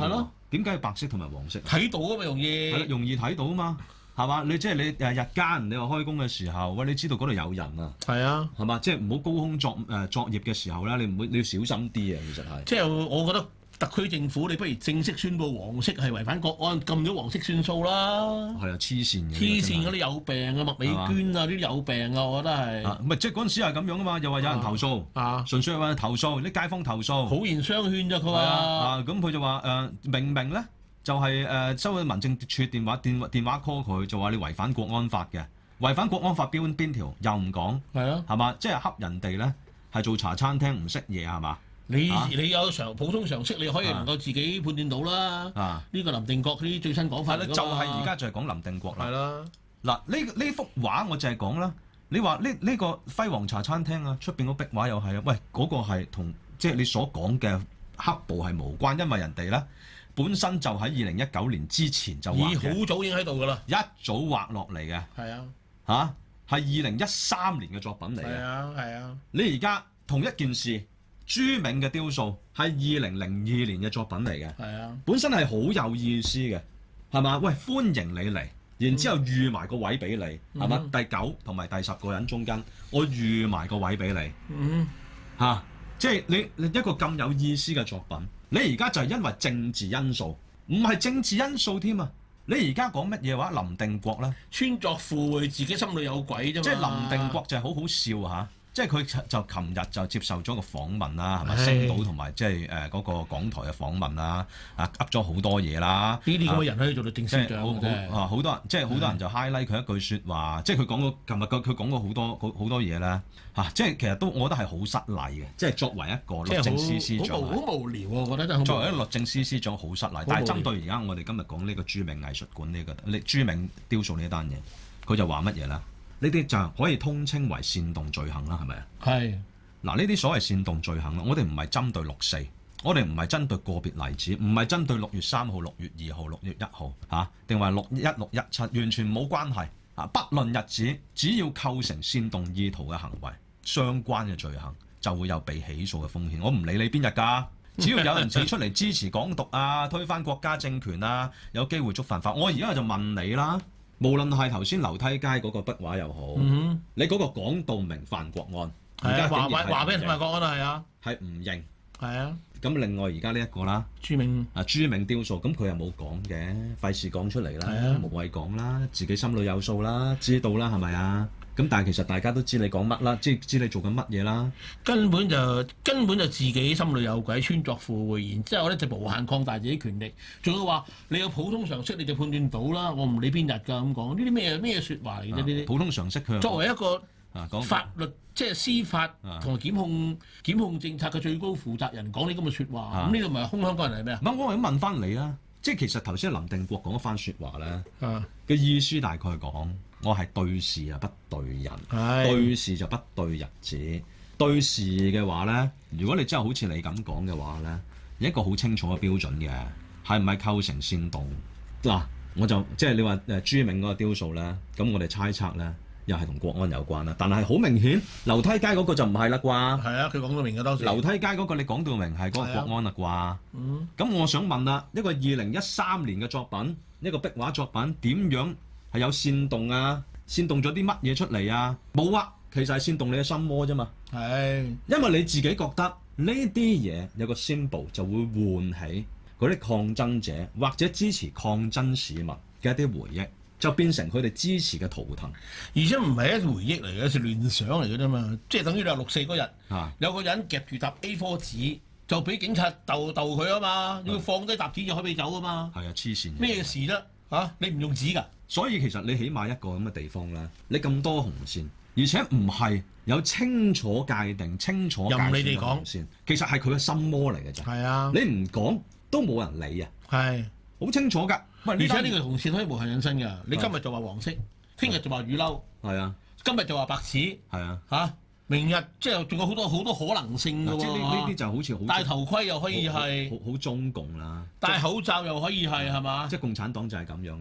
點解要白色同埋黃色？ 睇到啊嘛，容易係啦，容易睇到啊嘛，係嘛？你即係你誒日間你話開工嘅時候，喂，你知道嗰度有人啊， 係啊， 係嘛？即係唔好高空作誒、呃、作業嘅時候咧，你唔會你要小心啲啊，其實係。 即係我覺得特區政府你不如正式宣佈黃色係違反國安，禁咗黃色算數啦。 係啊，黐線嘅。 黐線嗰啲有病啊，麥美娟啊，呢啲有病啊，我覺得係。 啊，唔係即係嗰陣時係咁樣啊嘛，又話有人投訴， 啊， 純粹係話投訴，啲街坊投訴， 好言相勸啫佢話。 啊，咁佢就話誒、呃、明明咧就係、是、誒、呃、收到民政處電話電電話 call 佢，就話你違反國安法嘅，違反國安法邊邊條又唔講， 係啊， 係嘛？即係恰人哋咧係做茶餐廳唔識嘢係嘛？ 你、 啊、 你有常普通常識，你可以能夠自己判斷到啦。 啊， 呢個林定國啲最新講法係啦，就係而家就係講林定國啦。 係啦， 嗱呢呢幅畫我就係講啦，你話呢呢個輝煌茶餐廳啊，出邊嗰壁畫又係啊，喂嗰、嗰個係同即係你所講嘅黑暴係無關，因為人哋咧本身就喺二零一九年之前就畫嘅， 好早已經喺度㗎啦， 一早畫落嚟嘅。 係啊， 嚇係二零一三年嘅作品嚟嘅。 係啊係啊， 你而家同一件事。朱銘嘅雕塑係二零零二年嘅作品嚟嘅， 係啊， 本身係好有意思嘅，係嘛？喂，歡迎你嚟，然之後預埋個位俾你，係嘛、嗯？第九同埋第十個人中間，我預埋個位俾你， 嗯， 嚇、啊，即係你你一個咁有意思嘅作品，你而家就係因為政治因素，唔係政治因素添啊！你而家講乜嘢話？林定國咧， 穿鑿附會，自己心裏有鬼啫嘛。 即係林定國就係好好笑嚇。即係佢就琴日就接受咗個訪問啦，係咪？星島同埋即係誒嗰個港台嘅訪問啦，啊噏咗好多嘢啦。 呢啲咁嘅人可以做到政司長嘅啫。啊，好多人即係好多人就 highlight 佢一句説話，即係佢講過琴日佢佢講過好多好好多嘢啦。嚇，即係其實都我覺得係好失禮嘅，即係作為一個律政司司長， 好無好無聊我覺得真係。 作為一個律政司司長好失禮，但係針對而家我哋今日講呢個朱銘藝術館呢個朱銘雕塑呢單嘢，佢就話乜嘢啦？呢啲就可以通稱為煽動罪行啦，係咪啊？係。嗱，呢啲所謂煽動罪行啦，我哋唔係針對六四，我哋唔係針對個別例子，唔係針對六月三號、六月二號、六月一號嚇，定話六一六一七，完全冇關係啊！不論日子，只要構成煽動意圖嘅行為，相關嘅罪行就會有被起訴嘅風險。我唔理你邊日㗎，只要有人企出嚟支持港獨啊、推翻國家政權啊，有機會觸犯法。我而家就問你啦。無論係頭先樓梯街嗰個壁畫又好，嗯、哼你嗰個講到明犯國安，而家話話話俾人聽犯國安啦，係啊， 係唔認， 係啊。 咁另外而家呢一個啦，朱銘啊朱銘雕塑，咁佢又冇講嘅，費事講出嚟啦，啊、無謂講啦，自己心裏有數啦，知道啦，係咪啊？咁但係其實大家都知你講乜啦，知知你做緊乜嘢啦， 根本就根本就自己心裏有鬼，穿鑿附會，然之後咧就無限擴大自己權力，仲要話你有普通常識你就判斷到啦，我唔理邊日㗎咁講，呢啲咩咩説話嚟嘅啫？呢啲普通常識佢作為一個啊法律即係司法同埋檢控、啊、檢控政策嘅最高負責人講呢咁嘅説話，咁呢度咪空香港人係咩啊？ 唔係我係問翻你啊，即係其實頭先林定國講一番説話咧嘅、啊、意思大概講。我係對事啊，不對人。 係對事就不對日子。對事嘅話咧，如果你真係好似你咁講嘅話咧，有一個好清楚嘅標準嘅，係唔係構成煽動？嗱，我就即係你話誒朱銘嗰個雕塑咧，咁我哋猜測咧，又係同國安有關啦。但係好明顯，樓梯街嗰個就唔係啦啩？係啊，佢講到明嘅當時。樓樓梯街嗰個你講到明係嗰個國安啦啩？ 嗯。 咁我想問啦，一個二零一三年嘅作品，一個壁畫作品點樣？係有煽動啊！煽動咗啲乜嘢出嚟啊？冇啊！其實係煽動你嘅心魔啫嘛。係，因為你自己覺得呢啲嘢有個 symbol 就會喚起嗰啲抗爭者或者支持抗爭市民嘅一啲回憶，就變成佢哋支持嘅圖騰。 而且唔係一個回憶嚟嘅，係亂想嚟嘅啫嘛。即係等於你話六四嗰日， 啊、 有個人夾住沓 A 四 紙，就俾警察鬥鬥佢啊嘛，要放低沓紙就可以俾走啊嘛。 係啊，黐線。咩事啫？嚇、啊，你唔用紙㗎？ 所以其實你起碼一個咁嘅地方咧，你咁多紅線，而且唔係有清楚界定、清楚界線嘅紅線，其實係佢嘅心魔嚟嘅啫。係啊，你唔講都冇人理啊。係，好清楚㗎。喂，而且呢個紅線可以無限引申㗎。你今日就話黃色，聽日就話雨褸。係啊，今日就話白紙。係啊，嚇、啊，明日即係仲有好多好多可能性㗎喎。即係呢呢啲就好似好戴頭盔又可以係好好中共啦，戴口罩又可以係係嘛？即係共產黨就係咁樣啦。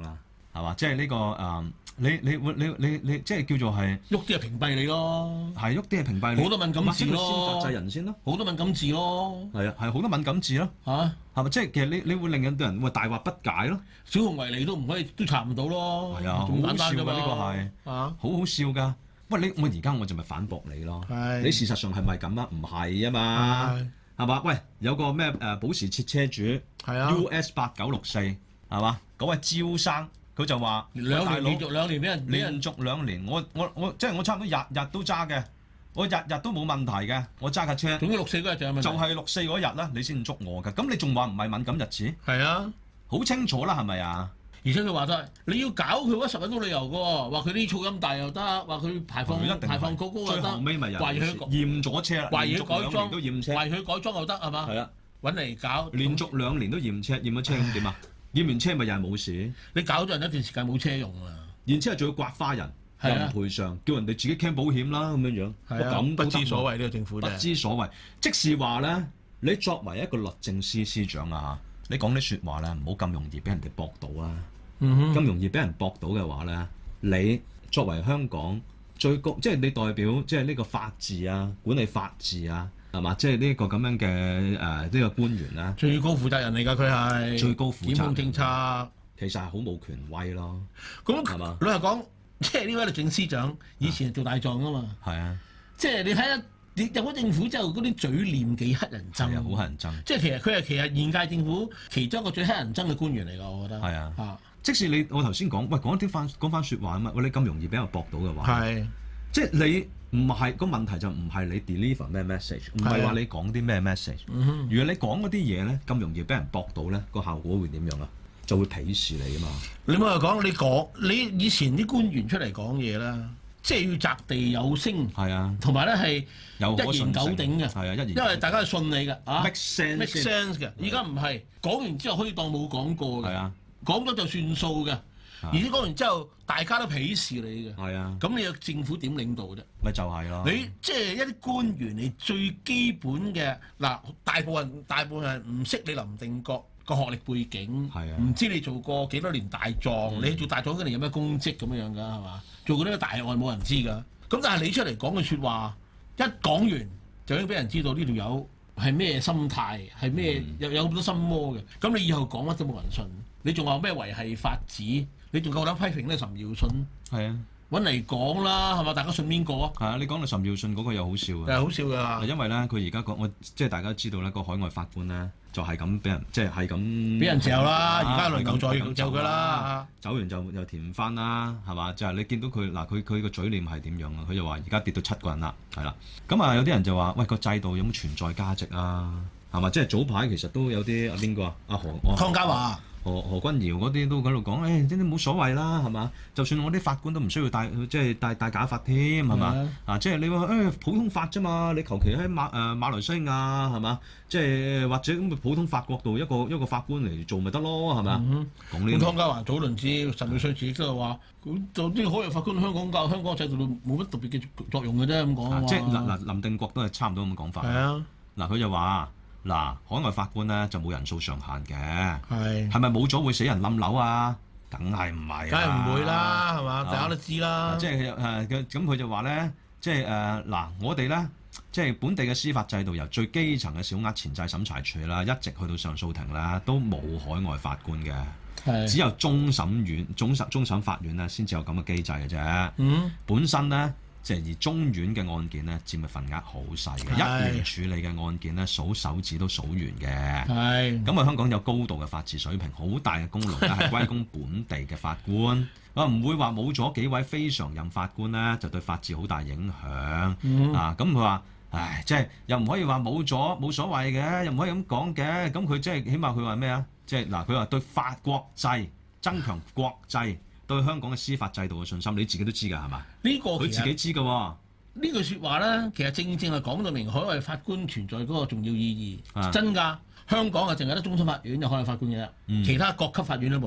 係嘛？即係呢個誒，你你會你你你即係叫做係喐啲係屏蔽你咯， 係喐啲係屏蔽你， 好多敏感字或者佢咯先發制人先咯， 好多敏感字咯， 係啊，係好多敏感字咯， 嚇、 係咪？即係其實你你會令人對人會大惑不解咯， 小熊維尼都唔可以都查唔到咯， 係啊，好咁好簡單啫嘛笑㗎呢個係， 啊， 好好笑㗎。喂，你我而家我就咪反駁你咯， 係你事實上係咪咁啊？唔係啊嘛， 係係嘛？喂，有個咩誒保時捷車主係啊 U S 八九六四係嘛？嗰位招生佢就話兩大佬年連續兩年俾人俾人連續兩年，我我我即係我差唔多日日都揸嘅，我日日都冇問題嘅，我揸架車總之六四嗰日就有問題， 就係六四嗰日啦，你先捉我嘅，咁你仲話唔係敏感日子？ 係啊。 好清楚啦，係咪啊？ 而且佢話齋，你要搞佢嗰十分鐘理由嘅喎，話佢啲噪音大又得，話佢排放佢一定係排放高高又最後得， 尾咪有懷疑佢驗咗車啦， 懷疑連續兩佢改裝年都驗車， 懷疑佢改裝又得係嘛？ 係啊， 揾嚟搞， 連續兩年都驗車，驗咗車咁點啊？驗完車咪又係冇事， 你搞咗人一段時間冇車用啦。 然之後仲要刮花人，又唔係啊賠償，叫人哋自己 claim 保險啦咁樣樣， 係啊， 咁都得不知所喎謂呢個政府不啫。 知所謂。即是話咧，你作為一個律政司司長啊，你講啲説話咧，唔好咁容易俾人哋駁到啊！ 嗯咁容易俾人駁到嘅話咧，你作為香港最高，即係你代表即係呢個法治啊、管理法治啊，係嘛？即係呢個咁樣嘅誒呢個官員咧， 最高負責人嚟㗎，佢係最高負責人檢控政策。 其實係好冇權威咯， 咁係嘛老實講，即係呢位律政司長以前係做大狀㗎嘛， 係啊， 即係你睇下你入咗政府之後嗰啲嘴臉幾乞人憎， 係啊，好乞人憎。 即係其實佢係其實現屆政府其中一個最乞人憎嘅官員嚟㗎，我覺得。 係啊啊， 即使你我頭先講，喂講啲翻講翻説話啊嘛，喂你咁容易俾人駁到嘅話， 係即係你唔係個問題就唔係你 deliver 咩 message，唔係話你講啲咩 message。 嗯哼如果你講嗰啲嘢咧咁容易俾人駁到咧，個效果會點樣啊？就會鄙視你啊嘛。 你冇話講，你講你以前啲官員出嚟講嘢啦，即係要擲地有聲， 係啊， 同埋咧係有可一言九信性鼎嘅， 係啊，一言因為大家係信你嘅啊 make sense make sense 嘅。而家唔係講完之後可以當冇講過嘅， 係啊， 講咗就算數嘅，而且講完之後大家都鄙視你嘅， 係啊， 咁你個政府點領導啫？ 咪就係咯。 你即係一啲官員，你最基本嘅嗱，大部分大部分人唔識你林定國個學歷背景， 係啊唔知你做過幾多年大狀， 嗯你做大狀嗰年有咩功績咁樣樣㗎係嘛？做過呢個大案冇人知㗎，咁但係你出嚟講嘅説話，一講完就已經俾人知道呢條友係咩心態，係咩嗯有有咁多心魔嘅，咁你以後講乜都冇人信，你仲話咩維係法治？你仲夠膽批評呢個岑耀信？ 係啊， 揾嚟講啦，係嘛？大家信邊個啊？ 係啊，你講到岑耀信嗰個又好笑啊。 係好笑㗎。 因為咧，佢而家講我即係大家知道咧，個海外法官咧就係咁俾人即係係咁俾人嚼啦， 係而家輪流再係咁就佢啦。 走完就又填翻啦，係嘛？就係、你見到佢嗱，佢佢個嘴臉係點樣啊？佢就話而家跌到七個人啦，係啦。咁啊，有啲人就話：喂，個制度有冇存在價值啊？係嘛？即係早排其實都有啲阿邊個啊？阿何我湯家驊何何君堯嗰啲都喺度講，誒呢啲冇所謂啦，係嘛？就算我啲法官都唔需要戴即係戴戴假髮添，係嘛？ 係啊，即係你話誒、哎、普通法啫嘛，你求其喺馬誒、呃、馬來西亞係嘛？即係或者咁普通法國度一個一個法官嚟做咪得咯，係嘛？ 嗯講呢啲咁湯家驊早輪至陳瑞瑞自己都係話，咁就啲海外法官香港教香港制度度冇乜特別嘅作用嘅啫咁講啊啊即係嗱嗱林定國都係差唔多咁嘅講法。 係啊， 嗱佢就話嗱海外法官咧就冇人數上限嘅， 係， 係咪冇咗會死人冧樓啊？梗係唔係？ 梗係唔會啦，係嘛？ 啊大家都知啦。 即係誒嘅咁佢就話咧，即係誒嗱我哋咧。即係本地嘅司法制度，由最基層嘅小額錢債審裁處啦，一直去到上訴庭啦，都冇海外法官嘅， 係只有終審院、總審、終審法院咧先至有咁嘅機制嘅啫。 嗯， 本身咧，即係而中院嘅案件咧，佔嘅份額好細嘅， 係一年處理嘅案件咧，數手指都數完嘅。 係。 咁啊，香港有高度嘅法治水平，好大嘅功勞咧係歸功本地嘅法官。啊，唔會話冇咗幾位非常任法官咧，就對法治好大影響。 嗯啊，咁佢話。唉，即係又唔可以話冇咗冇所謂嘅，又唔可以咁講嘅。咁佢即係起碼佢話咩啊？即係嗱，佢話對法國際增強國際對香港嘅司法制度嘅信心，你自己都知㗎係嘛？ 呢個佢自己知㗎喎。 呢句説話咧，其實正正係講到明海外法官存在嗰個重要意義。 啊真㗎，香港啊，淨係得終審法院有海外法官嘅啫， 嗯其他各級法院都冇嘅。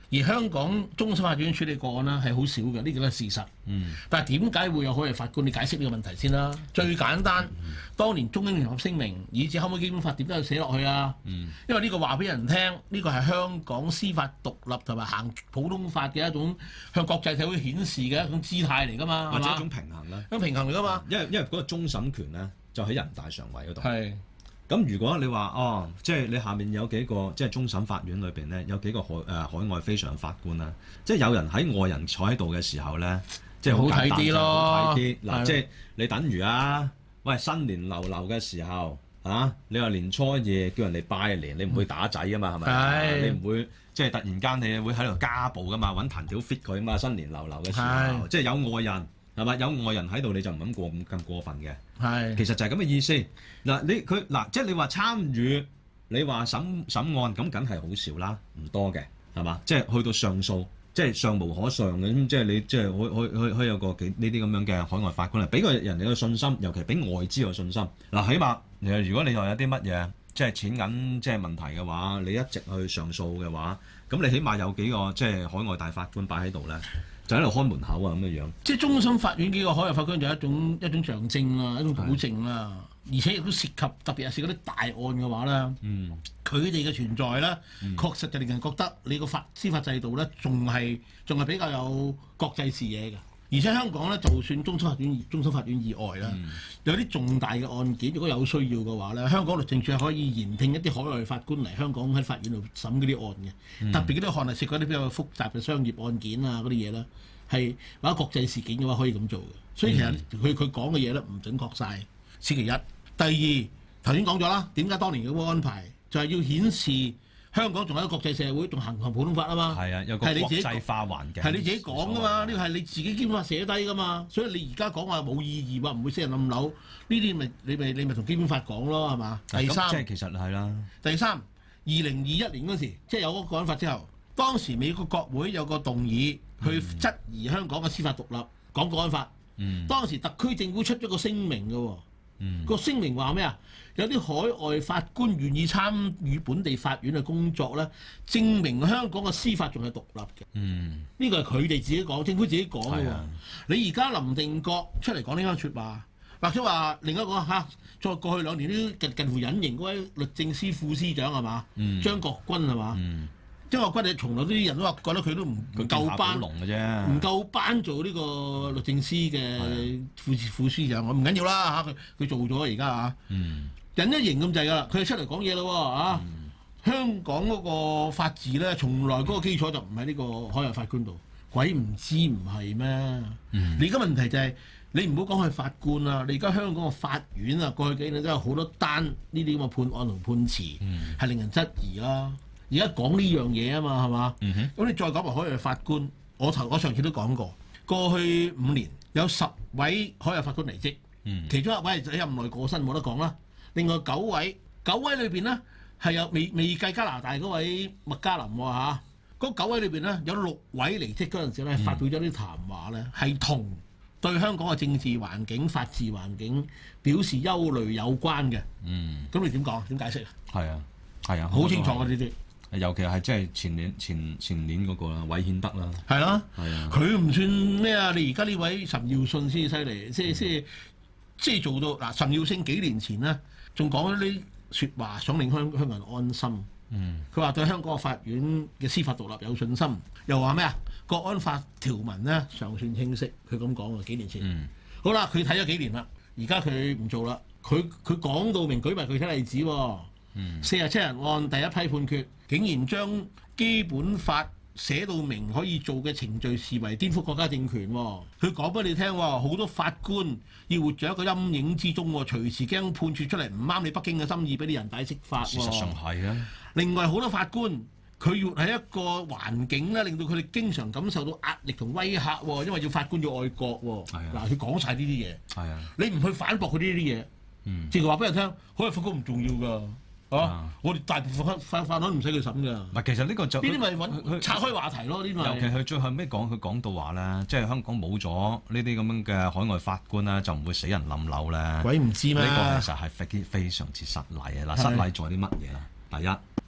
而香港終審法院處理個案啦係好少嘅，呢個都係事實。 嗯。 但係點解會有海外法官？你解釋呢個問題先啦。最簡單， 嗯、 當年中英聯合聲明，以至後尾基本法點解要寫落去啊？ 嗯。因為呢個話俾人聽，呢、呢個係香港司法獨立同埋行普通法嘅一種向國際社會顯示嘅一種姿態嚟㗎嘛， 或者一種平衡啦。 一種平衡嚟㗎嘛。 因為因為嗰個終審權咧就喺人大常委嗰度。 係。 咁如果你話哦，即係你下面有幾個即係終審法院裏邊咧有幾個海誒、呃、海外非常法官啦，即係有人喺外人坐喺度嘅時候咧，即係好睇啲咯，好睇啲嗱，即係你等於啊，喂新年流流嘅時候啊，你話年初二叫人哋拜年，你唔會打仔噶嘛，係咪、嗯？你唔會即係突然間你會喺度家暴噶嘛，揾藤條 fit 佢嘛，新年流流嘅時候，即係有外人。係咪有外人喺度你就唔敢過咁咁過分嘅？係，其實就係咁嘅意思。嗱，你佢嗱，即係你話參與，你話審審案咁，梗係好少啦，唔多嘅，係嘛？即係去到上訴，即係上無可上嘅，咁即係你即係可可可可有個幾呢啲咁樣嘅海外法官嚟，俾個人哋嘅信心，尤其俾外資嘅信心。嗱，起碼如果你又有啲乜嘢，即係錢銀即係問題嘅話，你一直去上訴嘅話，咁你起碼有幾個即係海外大法官擺喺度咧。就喺度開門口啊咁嘅樣，即係終審法院幾個海外法官就係一種一種象徵啦，一種保證啦，而且亦都涉及特別係涉及嗰啲大案嘅話咧，佢哋嘅存在咧，嗯、確實就令人覺得你個法司法制度咧，仲係仲係比較有國際視野嘅。而且香港咧，就算終審法院、終審法院以外啦，嗯、有啲重大嘅案件，如果有需要嘅話咧，香港律政處係可以延聘一啲海外法官嚟香港喺法院度審嗰啲案嘅。嗯、特別嗰啲案係涉及啲比較複雜嘅商業案件啊嗰啲嘢啦，係或者國際事件嘅話可以咁做嘅。所以其實佢佢講嘅嘢咧唔準確晒。此其一。第二，頭先講咗啦，點解當年嗰個安排就係要顯示香港仲喺國際社會，仲行行普通法啊嘛，係啊，有個國際化環境，係你自己講噶嘛，呢個係你自己基本法寫低噶嘛，所以你而家講話冇意義，話唔會死人冧樓，呢啲咪你咪你咪同基本法講咯，係嘛？第三，即係其實係啦。第三，二零二一年嗰時，即係有嗰個國安法之後，當時美國國會有個動議去質疑香港嘅司法獨立，講國安法。嗯。當時特區政府出咗個聲明嘅喎。嗯。個聲明話咩啊？有啲海外法官願意參與本地法院嘅工作咧，證明香港嘅司法仲係獨立嘅。嗯，呢個係佢哋自己講，政府自己講嘅喎。你而家林定國出嚟講呢番説話，或者話另一個嚇，再過去兩年都近近乎隱形嗰位律政司副司長係嘛？嗯、張國軍係嘛？嗯、張國軍你從來啲人都話覺得佢都唔夠班，唔夠班做呢個律政司嘅副副司長。我唔緊要啦嚇，佢佢做咗而家嚇。嗯。人一型咁滯㗎啦，佢就出嚟講嘢咯喎啊！嗯、香港嗰個法治咧，從來嗰個基礎就唔喺呢個海外法官度，鬼唔知唔係咩？嗯、你而家問題就係、是、你唔好講係法官啦，你而家香港嘅法院啊，過去幾年都有好多單呢啲咁嘅判案同判詞，係、嗯、令人質疑啦。而家講呢樣嘢啊嘛，係嘛？咁、嗯、哼你再講埋海外法官，我頭我上次都講過，過去五年有十位海外法官離職，嗯、其中一位喺任內過身冇得講啦。另外九位，九位裏邊咧係有未未計加拿大嗰位麥嘉林喎嚇，嗰九位裏邊咧有六位離職嗰陣時咧發表咗啲談話咧，係同對香港嘅政治環境、法治環境表示憂慮有關嘅。嗯，咁你點講？點解釋啊？係啊，係啊，好清楚啊呢啲。尤其係即係前年前前年嗰個啦，韋憲德啦。係啦，係啊，佢唔算咩啊？你而家呢位陳耀信先犀利，即係即係即係做到嗱。陳耀信幾年前咧？仲講咗啲説話，想令香香港人安心。嗯，佢話對香港嘅法院嘅司法獨立有信心，又話咩啊？國安法條文咧尚算清晰，佢咁講喎。幾年前，嗯、好啦，佢睇咗幾年啦，而家佢唔做啦。佢佢講到明，舉埋具體例子喎。嗯，四十七人案第一批判決，竟然將基本法寫到明可以做嘅程序視為顛覆國家政權喎。佢講俾你聽喎，好多法官要活在一個陰影之中喎，隨時驚判決出嚟唔啱你北京嘅心意，俾你人大釋法。事實上係啊。另外好多法官佢活喺一個環境咧，令到佢哋經常感受到壓力同威嚇喎，因為要法官要愛國喎。係啊。嗱，佢講晒呢啲嘢。係啊。你唔去反駁佢呢啲嘢，嗯，直頭話俾人聽，海外法官唔重要㗎。啊！啊我哋大部分法法官唔使佢審㗎。唔係，其實呢個就呢啲咪揾拆開話題咯。呢啲尤其佢最後尾講，佢講到話咧，即係香港冇咗呢啲咁樣嘅海外法官咧，就唔會死人冧樓咧。鬼唔知咩？呢個其實係非非常之失禮啊！嗱，失禮在啲乜嘢啦？第一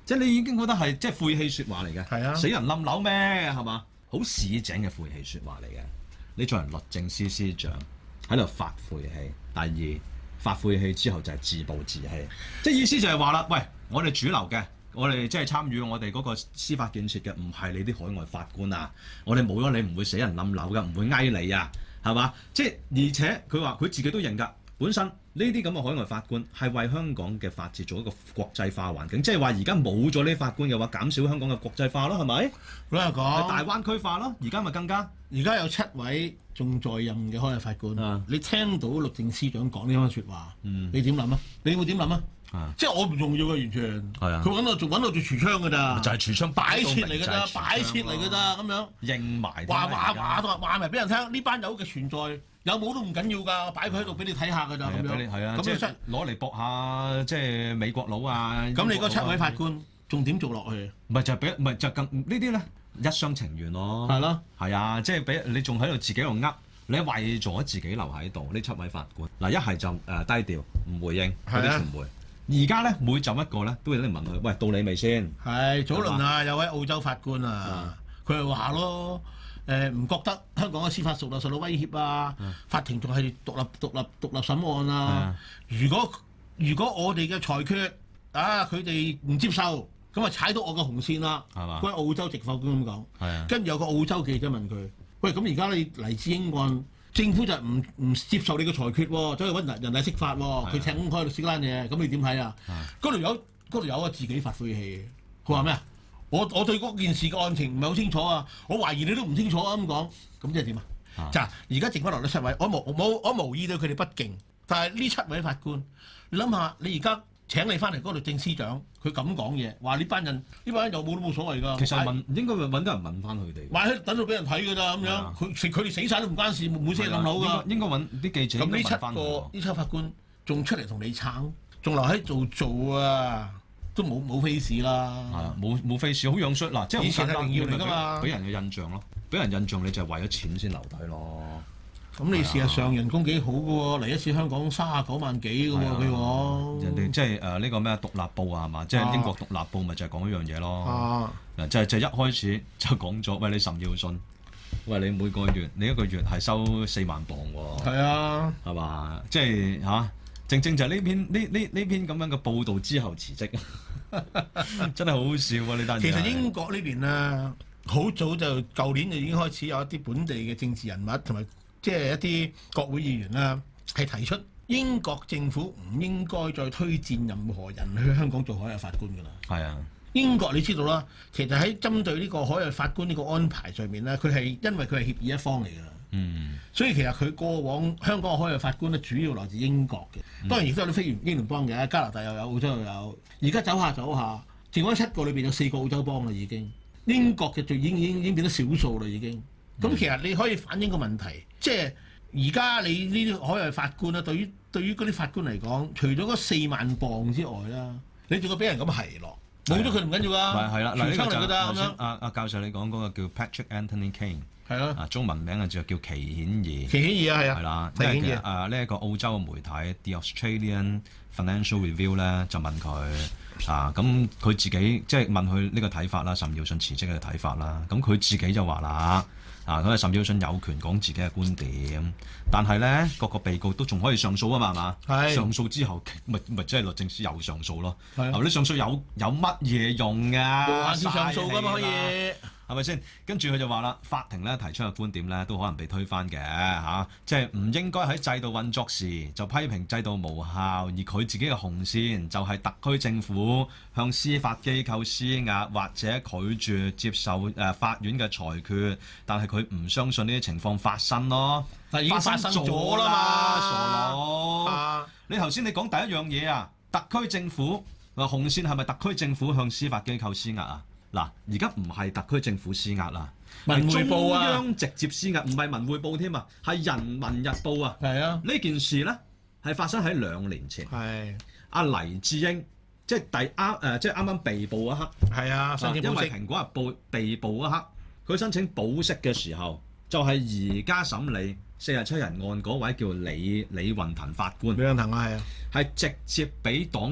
即係你已經覺得係即係晦氣説話嚟嘅。 係啊死人冧樓咩？係嘛？好市井嘅晦氣説話嚟嘅。你作為律政司司長喺度發晦氣，第二發晦氣之後就係自暴自棄，即係意思就係話啦，喂，我哋主流嘅。我哋即係參與我哋嗰個司法建設嘅，唔係你啲海外法官啊！我哋冇咗你唔會死人冧樓㗎，唔會挨你啊，係嘛？即係而且佢話佢自己都認㗎，本身呢啲咁嘅海外法官係為香港嘅法治做一個國際化環境，即係話而家冇咗呢啲法官嘅話，減少香港嘅國際化咯，係咪？ 老實講， 大灣區化咯，而家咪更加。 而家有七位仲在任嘅海外法官， 啊、 你聽到律政司長講呢番説話， 嗯、 你點諗啊？你會點諗啊？ 啊、 即係我唔重要嘅，完全。 係啊， 佢揾我仲揾我做櫥窗㗎咋？ 就係櫥窗擺設嚟㗎咋， 擺擺設嚟㗎咋咁樣。 應埋話話話話話埋俾人聽，呢班友嘅存在有冇都唔緊要㗎，我擺佢喺度俾你睇下㗎咋咁樣。 係啊，即係攞嚟搏下即係美國佬啊。 咁你嗰七位法官仲點做落去？ 唔係就係俾唔係就更呢啲咧一廂情願咯。 係咯， 係啊，即係俾你仲喺度自己喺度呃。你為咗自己留喺度，呢七位法官嗱，一係就誒、呃、低調唔回應嗰啲傳媒，而家咧每就一個咧都有人問佢，喂，到你未先？ 係早輪啊，有位澳洲法官啊，佢係話咯，誒、呃、唔覺得香港嘅司法獨立受到威脅啊， 嗯、 法庭仲係獨立獨立獨立審案啊， 嗯、 如果如果我哋嘅裁決啊佢哋唔接受，咁啊踩到我個紅線啦，係嘛？嗰位澳洲籍法官咁講，跟住有個澳洲記者問佢。喂，咁而家你黎智英案，政府就唔唔接受你嘅裁決喎，走去揾人人大釋法喎，佢請開律師單嘢，咁你點睇啊？嗰條友嗰條友啊自己發晦氣，佢話咩啊？我我對嗰件事嘅案情唔係好清楚啊，我懷疑你都唔清楚啊咁講，咁即係點啊？就而家剩翻落咗七位，我無冇我無意對佢哋不敬，但係呢七位法官，你諗下，你而家請你翻嚟嗰律政司長，佢咁講嘢，話呢班人呢班人有冇都冇所謂㗎。 其實問應該揾到人問翻佢哋。 話喺等到俾人睇㗎咋咁樣，佢佢哋死晒都唔關事，冇死人冧樓㗎。 應該揾啲記者應該問翻佢。咁呢七個呢七法官仲出嚟同你撐，仲留喺度做啊，都冇冇 face 啦。 係啊，冇冇 face 好樣衰嗱，即係好簡單榮耀嚟㗎嘛， 俾人嘅印象咯，俾人印象你就係為咗錢先留低咯。 咁你事實上人工幾好㗎喎，嚟一次香港三十九萬幾㗎喎，佢講。 人哋即係誒呢個咩獨立報啊係嘛，即係英國獨立報咪就係講一樣嘢咯。 啊， 嗱就係就係一開始就講咗，喂你岑耀信，喂你每個月你一個月係收四萬磅喎。 係啊， 係嘛？即係嚇，正正就係呢篇呢呢呢篇咁樣嘅報導之後辭職，真係好好笑喎呢單嘢。 其實英國呢邊咧，好早就舊年就已經開始有一啲本地嘅政治人物同埋。即係一啲國會議員啦，係提出英國政府唔應該再推薦任何人去香港做海外法官㗎啦。係啊，英國你知道啦，其實喺針對呢個海外法官呢個安排上面咧，佢係因為佢係協議一方嚟㗎。嗯，所以其實佢過往香港嘅海外法官咧，主要來自英國嘅，當然亦都有啲非英聯邦嘅，加拿大又有，澳洲又有。而家走下走下，剩翻七個裏邊有四個澳洲邦啦已經。英國嘅就已經已經已經變得少數啦已經。咁、嗯、其實你可以反映個問題，即係而家你呢啲海外法官啦，對於對於嗰啲法官嚟講，除咗嗰四萬磅之外啦，你仲要俾人咁奚落，冇咗佢唔緊要㗎， 係啦， 全槍嚟㗎咋咁樣。 阿阿教授你講嗰個叫 Patrick Anthony Kane， 係咯， 啊中文名啊就叫祁顯義， 祁顯義啊係啊， 係啦， 祁顯義啊呢一個澳洲嘅媒體 The Australian Financial Review 咧就問佢啊，咁佢自己即係問佢呢個睇法啦，岑耀信辭職嘅睇法啦，咁佢自己就話啦。啊！咁啊，岑耀信有權講自己嘅觀點，但係咧各個被告都仲可以上訴啊嘛，係嘛？係上訴之後，咪咪即係律政司又上訴咯。係啊，你上訴有有乜嘢用啊？無限次上訴㗎嘛，可以係咪先？跟住佢就話啦，法庭咧提出嘅觀點咧都可能被推翻嘅嚇，即係唔應該喺制度運作時就批評制度無效，而佢自己嘅紅線就係特區政府向司法機構施壓或者拒絕接受誒、呃、法院嘅裁決，但係佢唔相信呢啲情況發生咯。 但已經發生咗啦嘛， 傻佬！啊、你頭先你講第一樣嘢啊，特區政府話紅線係咪特區政府向司法機構施壓啊？嗱，而家唔係特區政府施壓啦， 文匯報啊， 中央直接施壓，唔係文匯報添啊，係人民日報啊。係啊，呢件事咧係發生喺兩年前。係阿黎智英，即係第啱誒，即係啱啱被捕嗰刻。係啊，申請保釋。因為蘋果日報被捕嗰刻，佢申請保釋嘅時候，就係而家審理四十七人案嗰位叫李李運騰法官。李運騰啊，係啊，係直接俾黨媒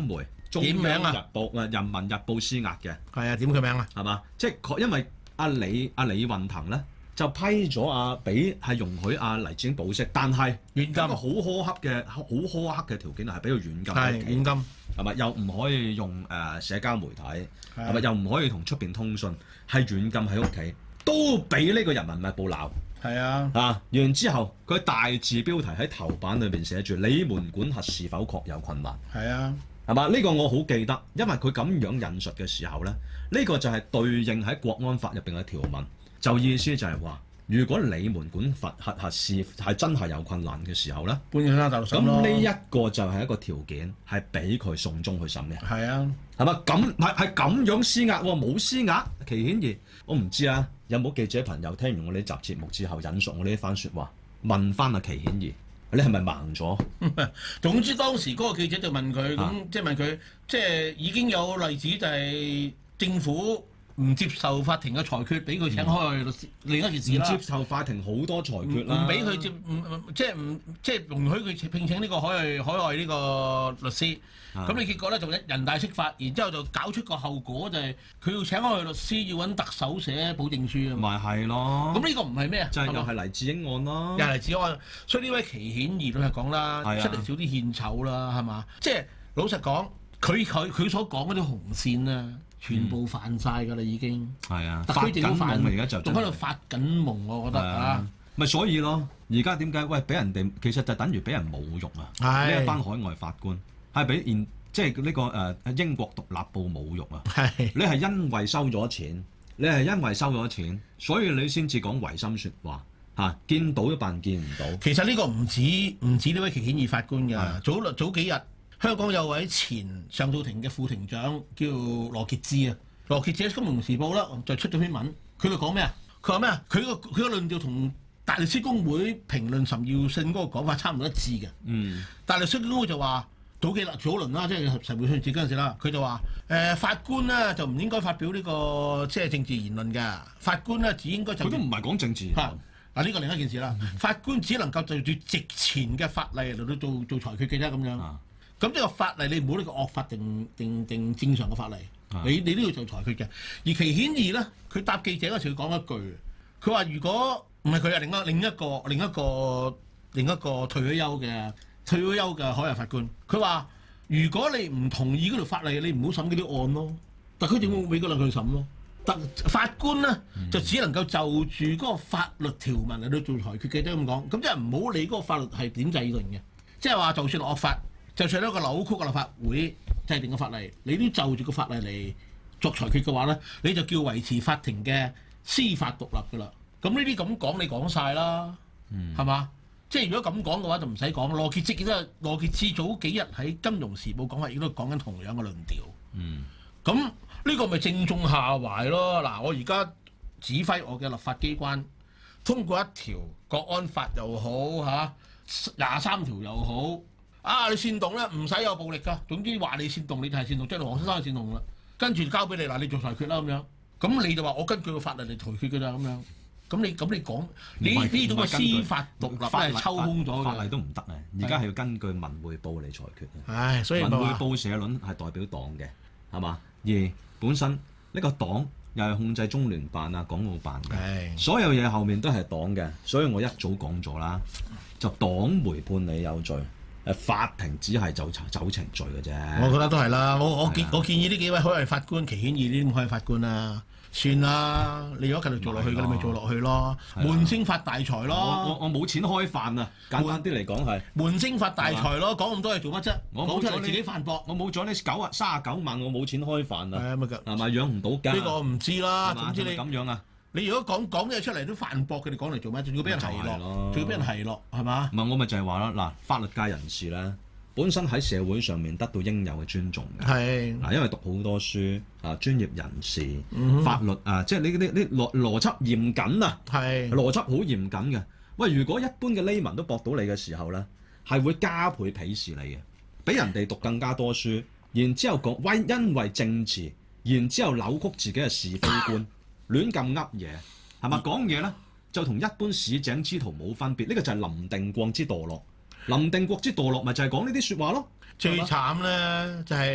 中點名啊央日報啊，人民日報施壓嘅， 係啊，點佢名啊？ 係嘛？即係佢因為阿李阿李運騰咧就批咗阿俾係容許阿黎智英保釋，但係軟禁一個好苛刻嘅好苛刻嘅條件係俾佢軟禁喺屋企係軟禁， 係咪？又唔可以用誒、呃、社交媒體，係咪？ 係又唔可以同出邊通訊，係軟禁喺屋企，都俾呢個人民日報鬧係啊， 啊！完之後，佢大字標題喺頭版裏邊寫住：你們管轄是否確有困難？ 係啊， 係嘛？呢、個我好記得，因為佢咁樣引述嘅時候咧，呢、個就係對應喺國安法入邊嘅條文，就意思就係話，如果你們管轄轄轄是係真係有困難嘅時候咧， 搬咗翻大陸審咁咯。 呢一個就係一個條件，係俾佢送中去審嘅。 係啊， 係嘛？咁係係咁樣施壓喎，冇施壓。祁顯儀，我唔知啊，有冇記者朋友聽完我呢集節目之後引述我呢一番説話，問翻阿祁顯儀，你係咪盲咗？ 總之當時嗰個記者就問佢，咁、 啊即係問佢，即係已經有例子就係政府唔接受法庭嘅裁決，俾佢請開律師，另一件事啦。 唔接受法庭好多裁決啦， 唔俾佢接，唔唔即係唔即係容許佢聘請呢個海外海外呢個律師。咁、 啊你結果咧就人大釋法，然之後就搞出個後果就係佢要請開律師，要揾特首寫保證書啊嘛。 咪係咯。 咁呢個唔係咩啊？ 就係又嘛係黎智英案咯。 又係治安，所以呢位祁顯儀老實講啦， 係啊出嚟少啲獻醜啦，係嘛？即係老實講，佢佢佢所講嗰啲紅線啊，全部犯晒㗎啦已經。 係啊， 特區發緊政府犯， 夢而家就仲喺度發緊夢，我覺得啊。 咪所以咯，而家點解喂俾人哋其實就等於俾人侮辱啊！ 係呢一班海外法官係俾現即係呢個誒、呃、英國獨立報侮辱啊！ 係你係因為收咗錢，你係因為收咗錢，所以你先至講違心説話嚇、啊，見到都扮見唔到。 其實呢個唔止唔止呢位祁顯儀法官㗎， 係早早幾日香港有位前上訴庭嘅副庭長叫羅傑志啊，羅傑志喺《金融時報》啦就出咗篇文，佢就講咩啊？佢話咩啊？佢個佢個論調同大律師公會評論岑耀信嗰個講法差唔多一致嘅。 嗯， 大律師公會就話早幾日早輪啦，即係陳會信節嗰陣時啦，佢就話誒、呃、法官咧就唔應該發表呢、這個即係政治言論嘅，法官咧只應該就佢都唔係講政治言論。 嚇嗱呢個另一件事啦，法官只能夠就住直前嘅法例嚟到做做裁決嘅啫咁樣。 啊咁呢個法例你唔好呢個惡法定定定正常嘅法例， 啊你你都要做裁決嘅。而祁顯儀咧，佢答記者嗰時佢講一句，佢話如果唔係佢係另一另一個另一個另一個退咗休嘅退咗休嘅海外法官，佢話如果你唔同意嗰條法例，你唔好審嗰啲案咯，特區政府俾嗰兩佢審咯。特法官咧就只能夠就住嗰個法律條文嚟到做裁決嘅啫咁講，咁即係唔好理嗰個法律係點制定嘅，即係話就算惡法。就算一個扭曲嘅立法會制定嘅法例，你都就住個法例嚟作裁決嘅話咧，你就叫維持法庭嘅司法獨立㗎啦。咁呢啲咁講，你講晒啦，係嘛、嗯？即係如果咁講嘅話，就唔使講。羅傑志記得羅傑志早幾日喺《金融時報》講話，亦都講緊同樣嘅論調。嗯，咁呢個咪正中下懷咯。嗱，我而家指揮我嘅立法機關，通過一條國安法又好嚇，廿三條又好。啊！你煽動咧唔使有暴力㗎，總之話你煽動你就係煽動，即係黃先生係煽動啦。跟住交俾你嗱，你做裁決啦咁樣。咁你就話我根據個法律嚟裁決㗎咋咁樣。咁你咁你講你呢種嘅司法獨立係抽空咗嘅， 法例都唔得啊！而家係要根據文匯報嚟裁決啊。 唉，所以文匯報社論係代表黨嘅，係嘛？而本身呢個黨又係控制中聯辦啊、港澳辦嘅， 唉所有嘢後面都係黨嘅。所以我一早講咗啦，就黨媒判你有罪。誒法庭只係走走程序嘅啫， 我覺得都係啦。我我建啊我建議呢幾位海外法官祁顯儀呢啲海外法官啊，算啦。你如果繼續做落去嘅，你咪做落去咯。悶聲發大財咯。 我我我冇錢開飯啊！簡單啲嚟講係悶聲發大財咯。講咁多嘢做乜啫？ 我冇咗講出嚟自己反駁。 我冇咗呢九啊三十九萬，我冇錢開飯啊！ 係咪㗎？ 係咪養唔到家？ 呢個我唔知啦。總之你咁樣啊？ 你如果講講嘢出嚟都反駁嘅，你講嚟做咩？仲要俾人奚落，仲要俾人奚落，係嘛？ 唔係我咪就係話啦，嗱，法律界人士咧，本身喺社會上面得到應有嘅尊重嘅。 係嗱，因為讀好多書啊，專業人士、 嗯、 法律啊，即係呢啲啲邏邏輯嚴謹啊， 係邏輯好嚴謹嘅。喂，如果一般嘅 layman 都駁到你嘅時候咧，係會加倍鄙視你嘅，比人哋讀更加多書，然之後講為因為政治，然之後扭曲自己嘅是非觀，亂咁噏嘢，係咪講嘢咧就同一般市井之徒冇分別？呢、這個就係林定國之墮落。林定國之墮落咪就係講呢啲説話咯。 最慘咧就係、是、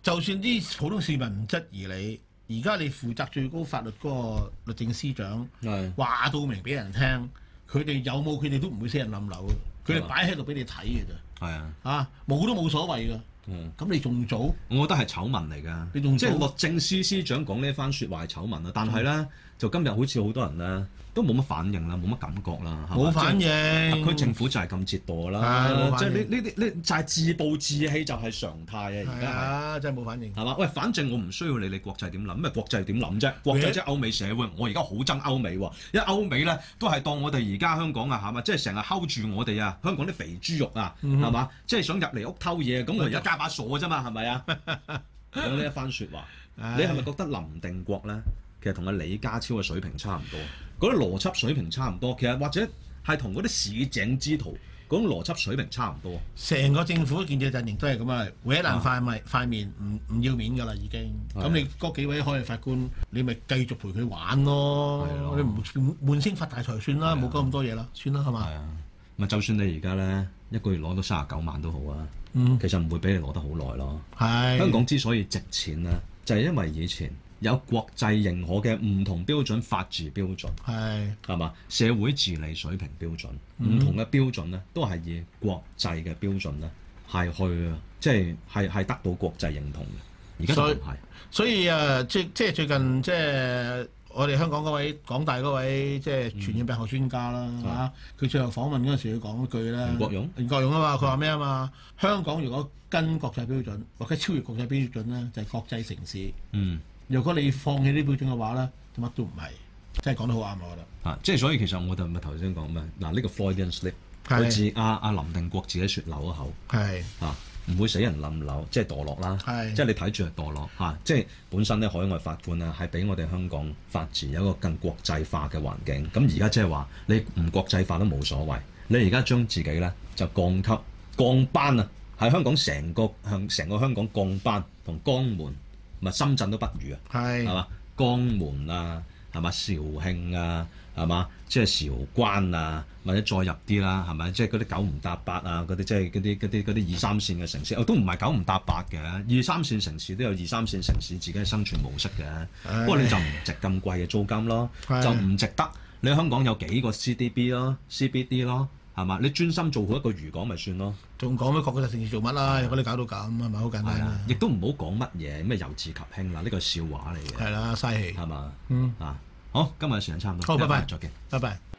就算啲普通市民唔質疑你，而家你負責最高法律嗰個律政司長係話到明俾人聽，佢哋有冇佢哋都唔會死人冧樓嘅，佢哋擺喺度俾你睇嘅咋。 係啊， 啊冇都冇所謂㗎。 嗯， 咁你仲做？ 我覺得係醜聞嚟㗎。 你仲做即係律政司司長講呢一番説話係醜聞啊，但係咧就今日好似好多人咧都冇乜反應啦，冇乜感覺啦，係嘛冇反應。 即係特區政府就係咁折墮啦， 係冇反即係應呢呢啲呢就係自暴自棄就係常態啊！而係家係。 啊，真係冇反應。 係嘛？喂，反正我唔需要理你國際點諗，咩國際點諗啫？國際即係歐美社會，我而家好憎歐美喎，因為歐美咧都係當我哋而家香港啊，係嘛？即係成日睺住我哋啊，香港啲肥豬肉啊，係嘛？即係想入嚟屋偷嘢，咁我而家加把鎖啫嘛，係咪啊？講呢一番説話，你係咪覺得林定國咧，其實同阿李家超嘅水平差唔多，嗰啲邏輯水平差唔多，其實或者係同嗰啲市井之徒嗰種邏輯水平差唔多。 成個政府建制陣營都係咁啊，搲爛塊咪塊面唔唔要面㗎啦已經。咁你嗰幾位海外法官，你咪繼續陪佢玩咯。你唔悶聲發大財算啦，冇講咁多嘢啦，算啦係嘛？ 係啊，咪就算你而家咧一個月攞到三十九萬都好啊， 嗯， 其實唔會俾你攞得好耐咯。 係香港之所以值錢咧，就係因為以前有國際認可嘅唔同標準法治標準， 係係嘛？社會治理水平標準，唔、 嗯同嘅標準咧，都係以國際嘅標準咧係去即係係係得到國際認同嘅。而家就唔係， 所以誒，即即係最近即係我哋香港嗰位港大嗰位即係傳染病學專家啦嚇，佢、嗯、最後訪問嗰陣時，佢講一句咧， 袁國勇， 袁國勇啊嘛，佢話咩啊嘛？香港如果跟國際標準或者超越國際標準咧，就係、是、國際城市。 嗯。 如果你放棄呢標準嘅話咧，就乜都唔係，真係講得好啱我覺得。 啊，即係所以其實我就咪頭先講咩？嗱，呢個 Freudian slip，佢自阿阿林定國自己説漏一口， 係啊，唔會死人冧樓，即係墮落啦，即係你睇住係墮落嚇、啊，即係本身咧海外法官啊，係俾我哋香港法治有一個更國際化嘅環境。咁而家即係話你唔國際化都冇所謂，你而家將自己咧就降級降班啊，喺香港成個向成個香港降班同江門。咪深圳都不如啊，係係嘛？江門啊，係嘛？肇慶啊，係嘛？即係韶關啊，或者再入啲啦，係咪？即係嗰啲九唔搭八啊，嗰啲即係嗰啲嗰啲嗰啲二三線嘅城市，哦都唔係九唔搭八嘅，二三線城市都有二三線城市自己嘅生存模式嘅。不過你就唔值咁貴嘅租金咯，就唔值得。你香港有幾個 C D B 咯、C B D 咯。係嘛？你專心做好一個漁港咪算咯。仲講咩國際城市做乜啦？如果你搞到咁係咪好簡單啊？亦都唔好講乜嘢咩由治及興啦，呢個係笑話嚟嘅。係啦，嘥氣係嘛？嗯啊，好，今日時間差唔多。好，拜拜，再見，拜拜。